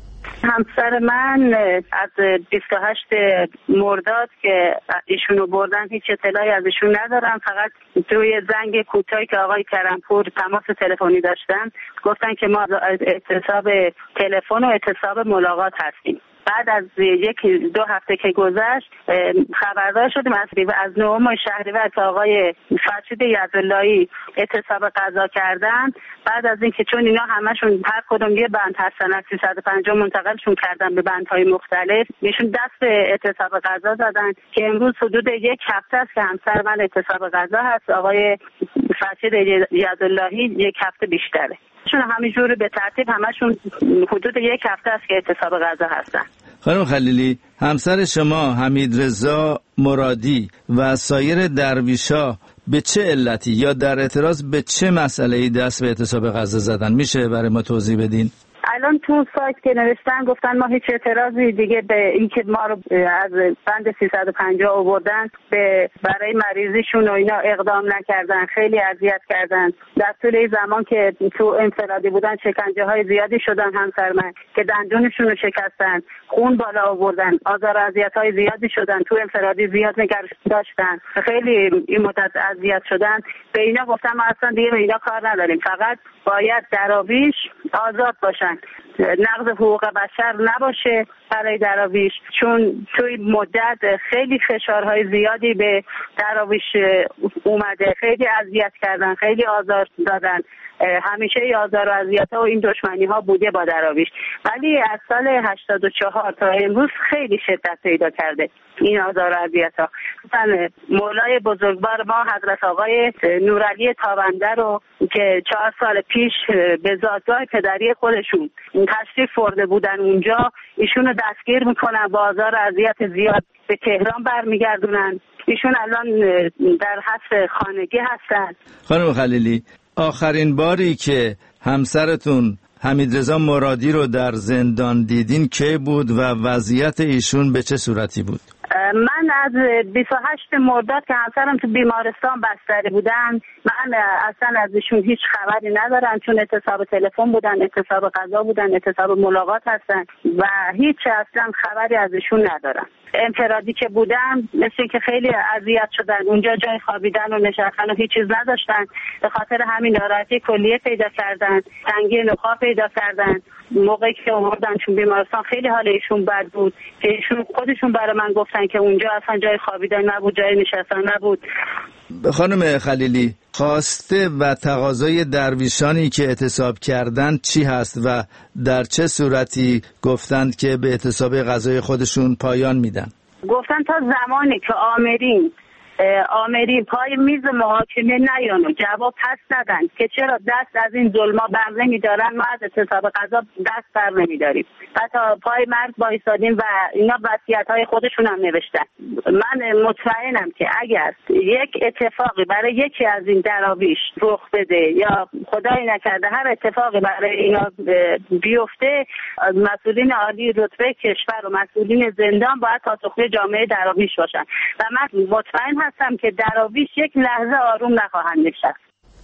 همسر من از بیست و هشت مرداد که ایشونو بردن هیچ اطلاعی از ایشون ندارم، فقط توی زنگ کوتاهی که آقای کرمپور تماس تلفنی داشتن گفتن که ما اعتصاب تلفن و اعتصاب ملاقات هستیم. بعد از یک دو هفته که گذشت خبردار شدیم از از نهم شهریور که آقای فرشید یداللهی اعتصاب قضا کردن. بعد از اینکه چون اینا همشون هر کدوم یه بند هستن، از سیصد و پنجاه منتقلشون کردن به بندهای مختلف، ایشون دست به اعتصاب قضا زدن که امروز حدود یک هفته است که همسر من اعتصاب قضا هست. آقای فرشید یداللهی یک هفته بیشتره. چون همینجوری به ترتیب همشون حدود یک هفته است که اعتصاب غذا هستن.
خانم خلیلی، همسر شما حمید رضا مرادی و سایر درویشا به چه علتی یا در اعتراض به چه مسئله‌ای دست به اعتصاب غذا زدن؟ میشه برای ما توضیح بدین؟
الان تو سایت که نوشتن گفتن ما هیچ اعتراضی دیگه به اینکه ما رو از بند سیصد و پنجاه آوردن به برای مریضیشون و اینا اقدام نکردن، خیلی اذیت کردن. در طول این زمان که تو انفرادی بودن شکنجه های زیادی شدن همسر من که دندونشون رو شکستن، خون بالا آوردن، آزار و اذیت های زیادی شدن، تو انفرادی زیاد نگرش داشتن، خیلی این مدت اذیت شدن. به اینا گفتم ما اصلا دیگه به اینا کار نداریم، فقط باید دراویش آزاد باشن، نقض حقوق بشر نباشه برای دراویش، چون توی مدت خیلی فشارهای زیادی به دراویش اومده، خیلی اذیت کردن، خیلی آزار دادن، همیشه ای آزار و اذیت ها و این دشمنی ها بوده با دراویش. ولی از سال هشتاد و چهار تا امروز خیلی شدت پیدا کرده این آزار و اذیت ها. مثلا مولای بزرگوار ما حضرت آقای نورعلی تابنده رو که چهار سال پیش به زادگاه پدری خودشون تشریف برده بودن اونجا، ایشون رو دستگیر میکنن، با آزار و اذیت زیاد به تهران برمیگردونن. ایشون الان در حبس خانگی هستن.
خانم خلیلی، آخرین باری که همسرتون حمیدرضا مرادی رو در زندان دیدین کی بود و وضعیت ایشون به چه صورتی بود؟
من از بیست و هشت مرداد که همسرم تو بیمارستان بستری بودن، من اصلا از ایشون هیچ خبری ندارم، چون اعتصاب تلفن بودن، اعتصاب غذا بودن، اعتصاب ملاقات هستن و هیچ اصلا خبری از ایشون ندارم. انفرادی که بودم مثل که خیلی اذیت شدن، اونجا جای خوابیدن و نشستن و هیچ چیز نداشتن، به خاطر همین ناراحتی کلیه پیدا کردن، تنگی نخاع پیدا کردن. موقعی که آوردن چون بیمارستان خیلی حال ایشون بد بود که ایشون خودشون برای من گفتن که اونجا اصلا جای خوابیدن نبود، جای نشستن نبود.
خانم خلیلی، خواسته و تقاضای درویشانی که اعتصاب کردند چی هست و در چه صورتی گفتند که به اعتصاب غذای خودشون پایان میدن؟
گفتن تا زمانی که آمرین آمرین پای میز محاکمه نیان و جواب پس ندن که چرا دست از این ظلما بر نمیدارن، ما از اعتصاب غذا دست بر نمیداریم و تا پای مرگ بایستادیم و اینا وصیت‌های خودشون هم نوشتن. من مطمئنم که اگر یک اتفاقی برای یکی از این دراویش رخ بده یا خدای نکرده هر اتفاقی برای اینا بیفته، مسئولین عالی رتبه کشور و مسئولین زندان باید پاسخگوی جامعه دراویش باشن و من مطمئن هستم که دراویش یک لحظه آروم نخواهند نشست.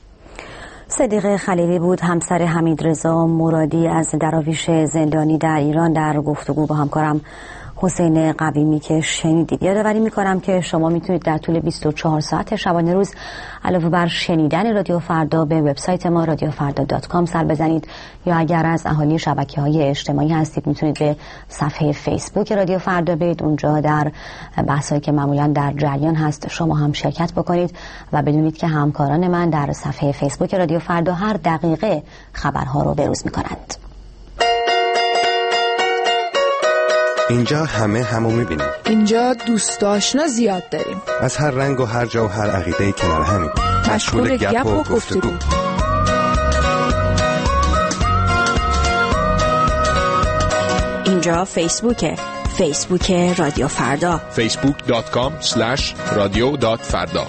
صدیقه خلیلی بود، همسر حمیدرضا مرادی از دراویش زندانی در ایران، در گفتگو با همکارم حسین قویمی که شنیدید. یادآوری میکنم که شما میتونید در طول بیست و چهار ساعت شبانه روز علاوه بر شنیدن رادیو فردا به وبسایت ما رادیو فردا دات کام سر بزنید، یا اگر از اهالی شبکه‌های اجتماعی هستید میتونید به صفحه فیسبوک رادیو فردا برید، اونجا در بحثایی که معمولا در جریان هست شما هم شرکت بکنید و بدونید که همکاران من در صفحه فیسبوک رادیو فردا هر دقیقه خبرها رو بروز میکنند.
اینجا همه همو میبینیم.
اینجا دوست آشنا زیاد داریم.
از هر رنگ و هر جا و هر عقیده‌ای کنار همیم.
مشغول گپ و گفتگو.
اینجا فیسبوکه. فیسبوک رادیو فردا.
فیسبوک دات کام اسلش رادیو دات فردا.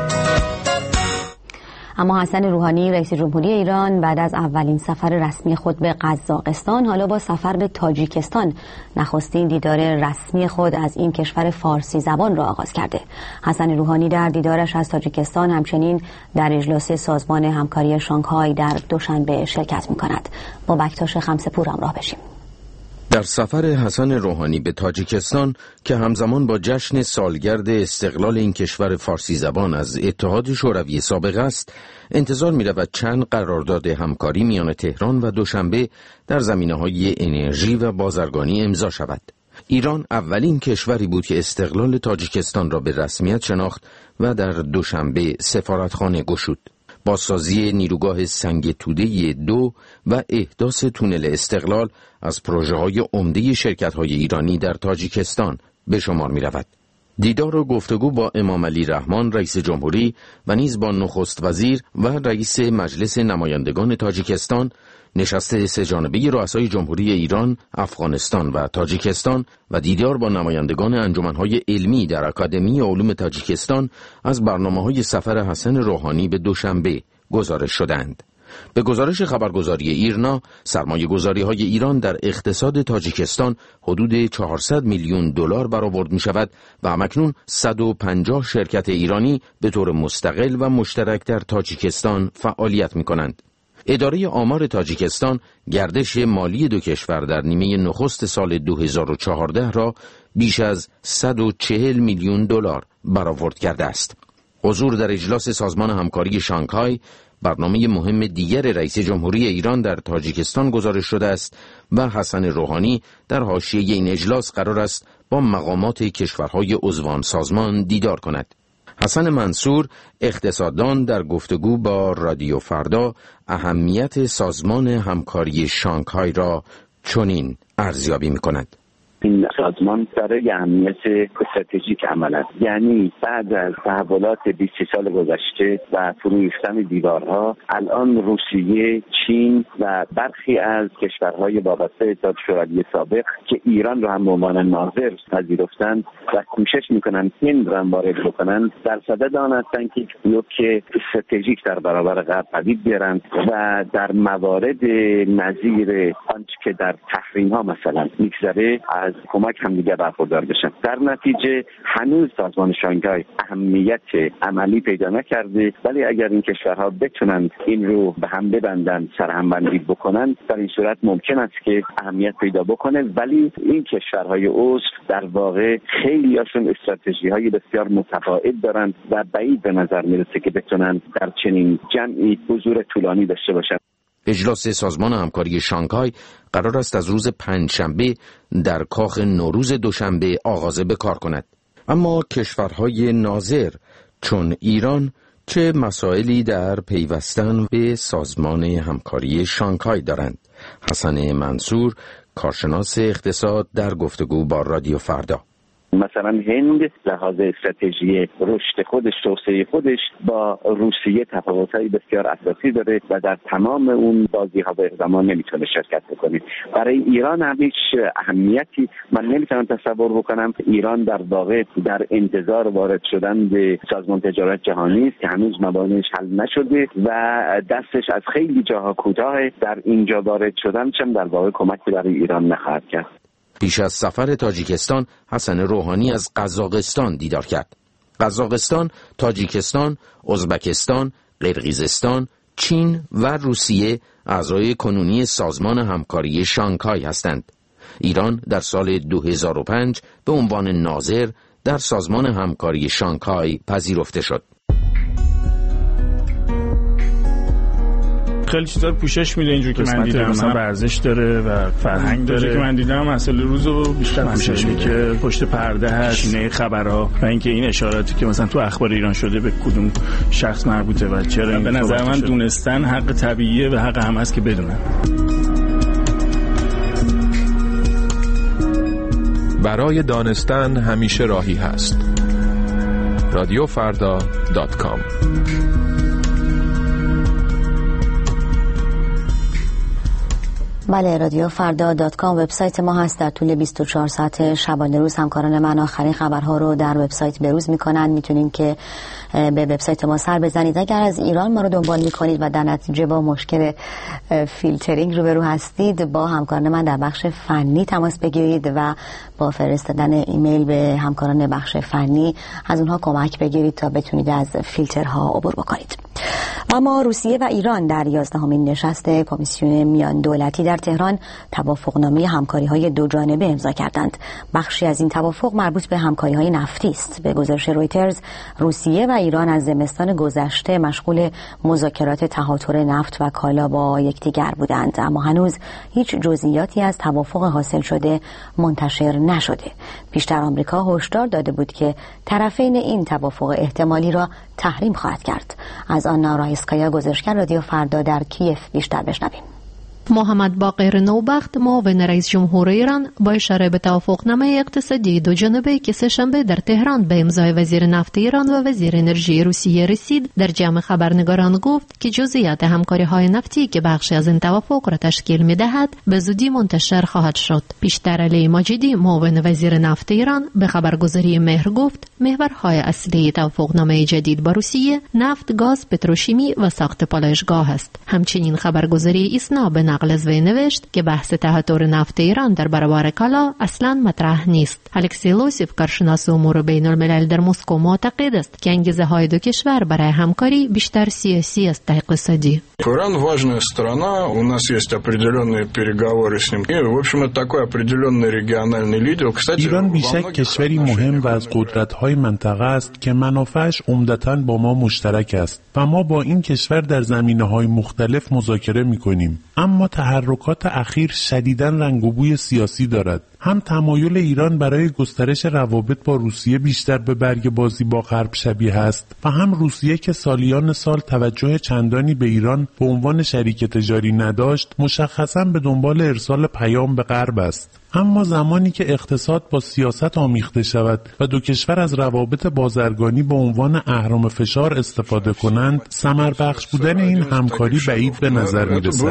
اما حسن روحانی رئیس جمهوری ایران بعد از اولین سفر رسمی خود به قزاقستان حالا با سفر به تاجیکستان نخستین دیدار رسمی خود از این کشور فارسی زبان را آغاز کرده. حسن روحانی در دیدارش از تاجیکستان همچنین در اجلاس سازمان همکاری شانگهای در دوشنبه شرکت می‌کند. با بکتاش خمسه‌پور همراه بشیم.
در سفر حسن روحانی به تاجیکستان که همزمان با جشن سالگرد استقلال این کشور فارسی زبان از اتحاد شوروی سابق است، انتظار می‌رود چند قرارداد همکاری میان تهران و دوشنبه در زمینه‌های انرژی و بازرگانی امضا شود. ایران اولین کشوری بود که استقلال تاجیکستان را به رسمیت شناخت و در دوشنبه سفارتخانه گشود. بازسازی نیروگاه سنگ توده دو و احداث تونل استقلال از پروژه‌های عمده شرکت‌های ایرانی در تاجیکستان به شمار می‌رود. دیدار و گفتگو با امام علی رحمان رئیس جمهوری و نیز با نخست وزیر و رئیس مجلس نمایندگان تاجیکستان، نشست سه‌جانبه رؤسای جمهوری ایران، افغانستان و تاجیکستان و دیدار با نمایندگان انجمن‌های علمی در اکادمی علوم تاجیکستان از برنامه‌های سفر حسن روحانی به دوشنبه گزارش شدند. به گزارش خبرگزاری ایرنا، سرمایه‌گذاری‌های ایران در اقتصاد تاجیکستان حدود چهارصد میلیون دلار برآورد می‌شود و همکنون صد و پنجاه شرکت ایرانی به طور مستقل و مشترک در تاجیکستان فعالیت می‌کنند. اداره آمار تاجیکستان گردش مالی دو کشور در نیمه نخست سال دو هزار و چهارده را بیش از صد و چهل میلیون دلار برآورد کرده است. حضور در اجلاس سازمان همکاری شانگهای، برنامه مهم دیگر رئیس جمهوری ایران در تاجیکستان گزارش شده است و حسن روحانی در حاشیه این اجلاس قرار است با مقامات کشورهای عضوان سازمان دیدار کند. حسن منصور اقتصاددان در گفتگو با رادیو فردا اهمیت سازمان همکاری شانگهای را چنین ارزیابی می‌کند.
این سازمان برای اهمیت استراتژیک عمل است. یعنی بعد از تحولات بیست سال گذشته و فروریختن دیوارها، الان روسیه، چین و برخی از کشورهای وابسته به اتحاد شوروی سابق که ایران را هم به عنوان ناظر پذیرفتند و کوشش میکنند هند را وارد بکنند، در صدد آن هستند که بلوک استراتژیک در برابر غرب پدید بیارند و در موارد نظیر آنچه که در تحریم ها مثلا میگذره از کمک هم دیگه برخوردار بشن. در نتیجه هنوز سازمان شانگهای اهمیت عملی پیدا نکرده، ولی اگر این کشورها بتونند این رو به هم ببندن، سرهمبندی بکنن، در این صورت ممکن است که اهمیت پیدا بکنه. ولی این کشورهای عضو در واقع خیلی هاشون استراتژی های بسیار متفاوت دارند و بعید به نظر میرسه که بتونن در چنین جمعی حضور طولانی داشته باشند.
اجلاس سازمان همکاری شانگهای قرار است از روز پنجشنبه در کاخ نوروز دوشنبه آغاز به کار کند. اما کشورهای ناظر چون ایران چه مسائلی در پیوستن به سازمان همکاری شانگهای دارند؟ حسن منصور، کارشناس اقتصاد، در گفتگو با رادیو فردا.
مثلا هند لحاظ استراتژی رشد خودش، توسعه خودش با روسیه تفاوت‌های بسیار اساسی داره و در تمام اون بازی‌ها به اقدامات نمیتونه شرکت بکنه. برای ایران هم هیچ اهمیتی من نمیتونم تصور بکنم. ایران در واقع در انتظار وارد شدن به سازمان تجارت جهانی است که هنوز موانعش حل نشده و دستش از خیلی جاها کوتاه. در اینجا وارد شدن چم در واقع کمکی برای ایران نخواهد کرد.
پیش از سفر تاجیکستان، حسن روحانی از قزاقستان دیدار کرد. قزاقستان، تاجیکستان، ازبکستان، قرقیزستان، چین و روسیه اعضای کنونی سازمان همکاری شانگهای هستند. ایران در سال دو هزار و پنج به عنوان ناظر در سازمان همکاری شانگهای پذیرفته شد.
خیلی چیزا رو پوشش میده اینجوری که من دیدم، مثلا ورزش داره و فرهنگ داره که من دیدم مسئله روزو بیشتر پوشش میده که پشت پرده هست، شینه خبرها و اینکه این اشاراتی که مثلا تو اخبار ایران شده به کدوم شخص مربوطه و چرا. به نظر من دونستن حق طبیعیه و حق هم هست که بدونن.
برای دانستن همیشه راهی هست. رادیو فردا دات کام.
بله، رادیو فردا دات کام وبسایت ما هست. در طول بیست و چهار ساعت شبانه روز همکاران من آخرین خبرها رو در وبسایت بروز میکنن. میتونین که به وبسایت ما سر بزنید. اگر از ایران ما رو دنبال میکنید و در نتیجه با مشکل فیلترینگ روبرو هستید، با همکاران من در بخش فنی تماس بگیرید و با فرستادن ایمیل به همکاران بخش فنی از اونها کمک بگیرید تا بتونید از فیلترها عبور بکنید. اما روسیه و ایران در یازدهمین نشست کمیسیون میان دولتی در تهران توافقنامه همکاری‌های دو جانبه امضا کردند. بخشی از این توافق مربوط به همکاری‌های نفتی است. به گزارش رویترز، روسیه و ایران از زمستان گذشته مشغول مذاکرات تهاتر نفت و کالا با یکدیگر بودند، اما هنوز هیچ جزئیاتی از توافق حاصل شده منتشر نشده. پیشتر آمریکا هشدار داده بود که طرفین این توافق احتمالی را تحریم خواهد کرد. از آنا رایسکایا، گزارشگر رادیو فردا در کیف، بیشتر بشنویم.
محمد باقر نوبخت، معاون رئیس جمهور ایران، با اشاره به توافقنامه اقتصادی دو جانبه که سه‌شنبه در تهران به امضای وزیر نفت ایران و وزیر انرژی روسیه رسید، در جمع خبرنگاران گفت که جزئیات همکاری‌های نفتی که بخشی از این توافق را تشکیل می‌دهد به زودی منتشر خواهد شد. پیشتر علی ماجدی، معاون وزیر نفت ایران، به خبرگزاری مهر گفت محورهای اصلی توافقنامه جدید با روسیه نفت، گاز، پتروشیمی و ساخت پالایشگاه است. همچنین خبرگزاری ایسنا به نقل از وی نوشت که بحث تهاتر نفت ایران در برابر کالا اصلا مطرح نیست. الکسی لوسیف، کارشناس امور بین الملل در مسکو، معتقد است که انگیزه های دو کشور برای همکاری بیشتر سیاسی است تا اقتصادی.
Иран важная страна, у нас есть определенные переговоры с ним. И, в общем, это такой определенный региональный лидер. Кстати,
ایران بیشک کشوری مهم و از قدرت‌های منطقه است که منافعش عمدتاً با ما مشترک است و ما با این کشور در زمینه‌های مختلف مذاکره می‌کنیم. اما تحرکات اخیر شدیداً رنگ و بوی سیاسی دارد. هم تمایل ایران برای گسترش روابط با روسیه بیشتر به برگ بازی با غرب شبیه است و هم روسیه که سالیان سال توجه چندانی به ایران به عنوان شریک تجاری نداشت، مشخصاً به دنبال ارسال پیام به غرب است. اما زمانی که اقتصاد با سیاست آمیخته شود و دو کشور از روابط بازرگانی به عنوان اهرم فشار استفاده کنند، ثمربخش بودن این همکاری بعید به نظر می‌رسد.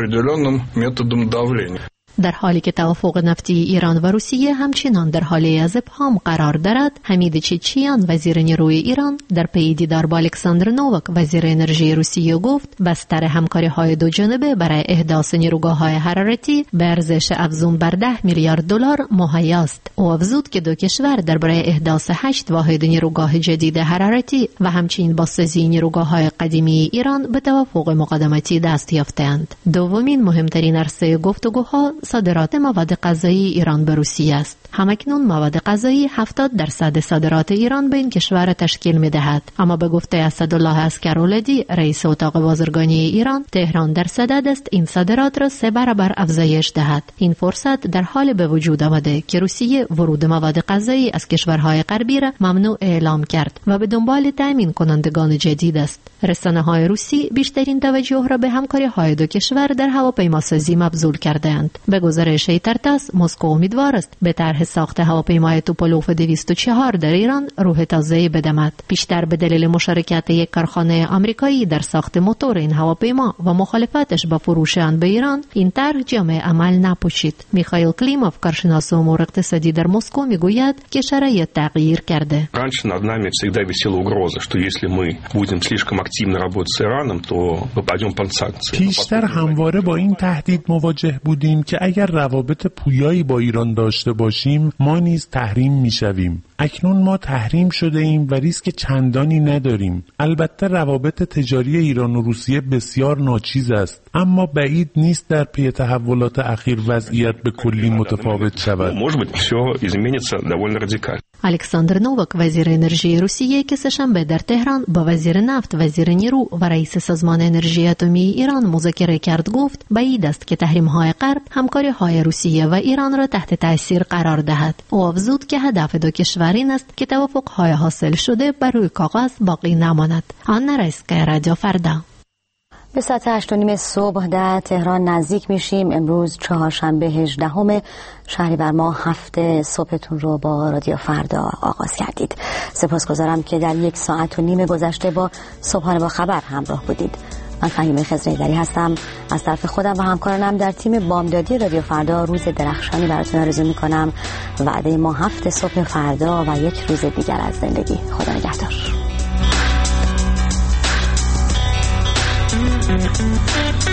در حالی که توافق نفتی ایران و روسیه همچنان در حال از ابهام قرار دارد، حمید چیچیان، وزیر نیروی ایران، در پی دیدار با الکساندر نووک، وزیر انرژی روسیه، گفت بستر همکاری‌های دو جانبه برای احداث نیروگاه‌های حرارتی به ارزش افزون بر ده میلیارد دلار مهیا است. او افزود که دو کشور درباره احداث هشت واحد نیروگاه جدید حرارتی و همچنین بازسازی نیروگاه‌های قدیمی ایران به توافق مقدماتی دست یافتند. دومین مهمترین عرصه گفتگوها صادرات مواد غذایی ایران به روسیه است. همکنون مواد غذایی هفتاد درصد صادرات ایران به این کشور تشکیل می‌دهد، اما به گفته اسدالله عسکرولدی، رئیس اتاق بازرگانی ایران، تهران در صدد است این صادرات را سه برابر افزایش دهد. این فرصت در حال به وجود آمده که روسیه ورود مواد غذایی از کشورهای غربی را ممنوع اعلام کرد و به دنبال تامین کنندگان جدید است. رسانه‌های روسی بیشترین توجه را به همکاری‌های دو کشور در هواپیماسازی مبذول کرده‌اند. به گزارش ترتاس، مسکو امیدوار است به طرح ساخت هواپیمای توپولوف دویست و چهار در ایران روح تازه‌ای بدهد. بیشتر به دلیل مشارکت یک کارخانه آمریکایی در ساخت موتور این هواپیما و مخالفتش با فروش آن به ایران، این طرح جامع عمل نپوشید. میخائیل کلیموف، کارشناس امور اقتصادی در مسکو، میگوید که شرایط تغییر کرده.
Раньше над нами всегда висела угроза, что если мы будем слишком активно работать с Ираном, то попадем под санкции.
پیشتر همواره با این تهدید مواجه بودیم که اگر روابط پویایی با ایران داشته باشیم، ما نیز تحریم میشویم. اکنون ما تحریم شده ایم و ریسک چندانی نداریم. البته روابط تجاری ایران و روسیه بسیار ناچیز است، اما بعید نیست در پی تحولات اخیر وضعیت به کلی متفاوت شود.
الکساندر نووک، وزیر انرژی روسیه، که سه‌شنبه در تهران با وزیر نفت، وزیر نیرو و رئیس سازمان انرژی اتمی ایران مذاکره کرد، گفت بعید است که تحریم‌های غرب همکاری‌های روسیه و ایران را تحت تاثیر قرار دهد. او افزود که هدف دو کشور این است که توافق‌های حاصل شده بر روی کاغذ باقی نماند. آن رئیس رادیو فردا.
به ساعت هشت و نیم صبح در تهران نزدیک میشیم. امروز چهارشنبه هجدهم شهریور ماه هفته صبحتون رو با رادیو فردا آغاز کردید. سپاسگزارم که در یک ساعت و نیم گذشته با صبحانه با خبر همراه بودید. من فهیمه خضرایدری هستم. از طرف خودم و همکارانم در تیم بامدادی رادیو فردا روز درخشانی براتون آرزو میکنم. وعده ما هفت صبح فردا و یک روز دیگر از زندگی. خدا نگهدار.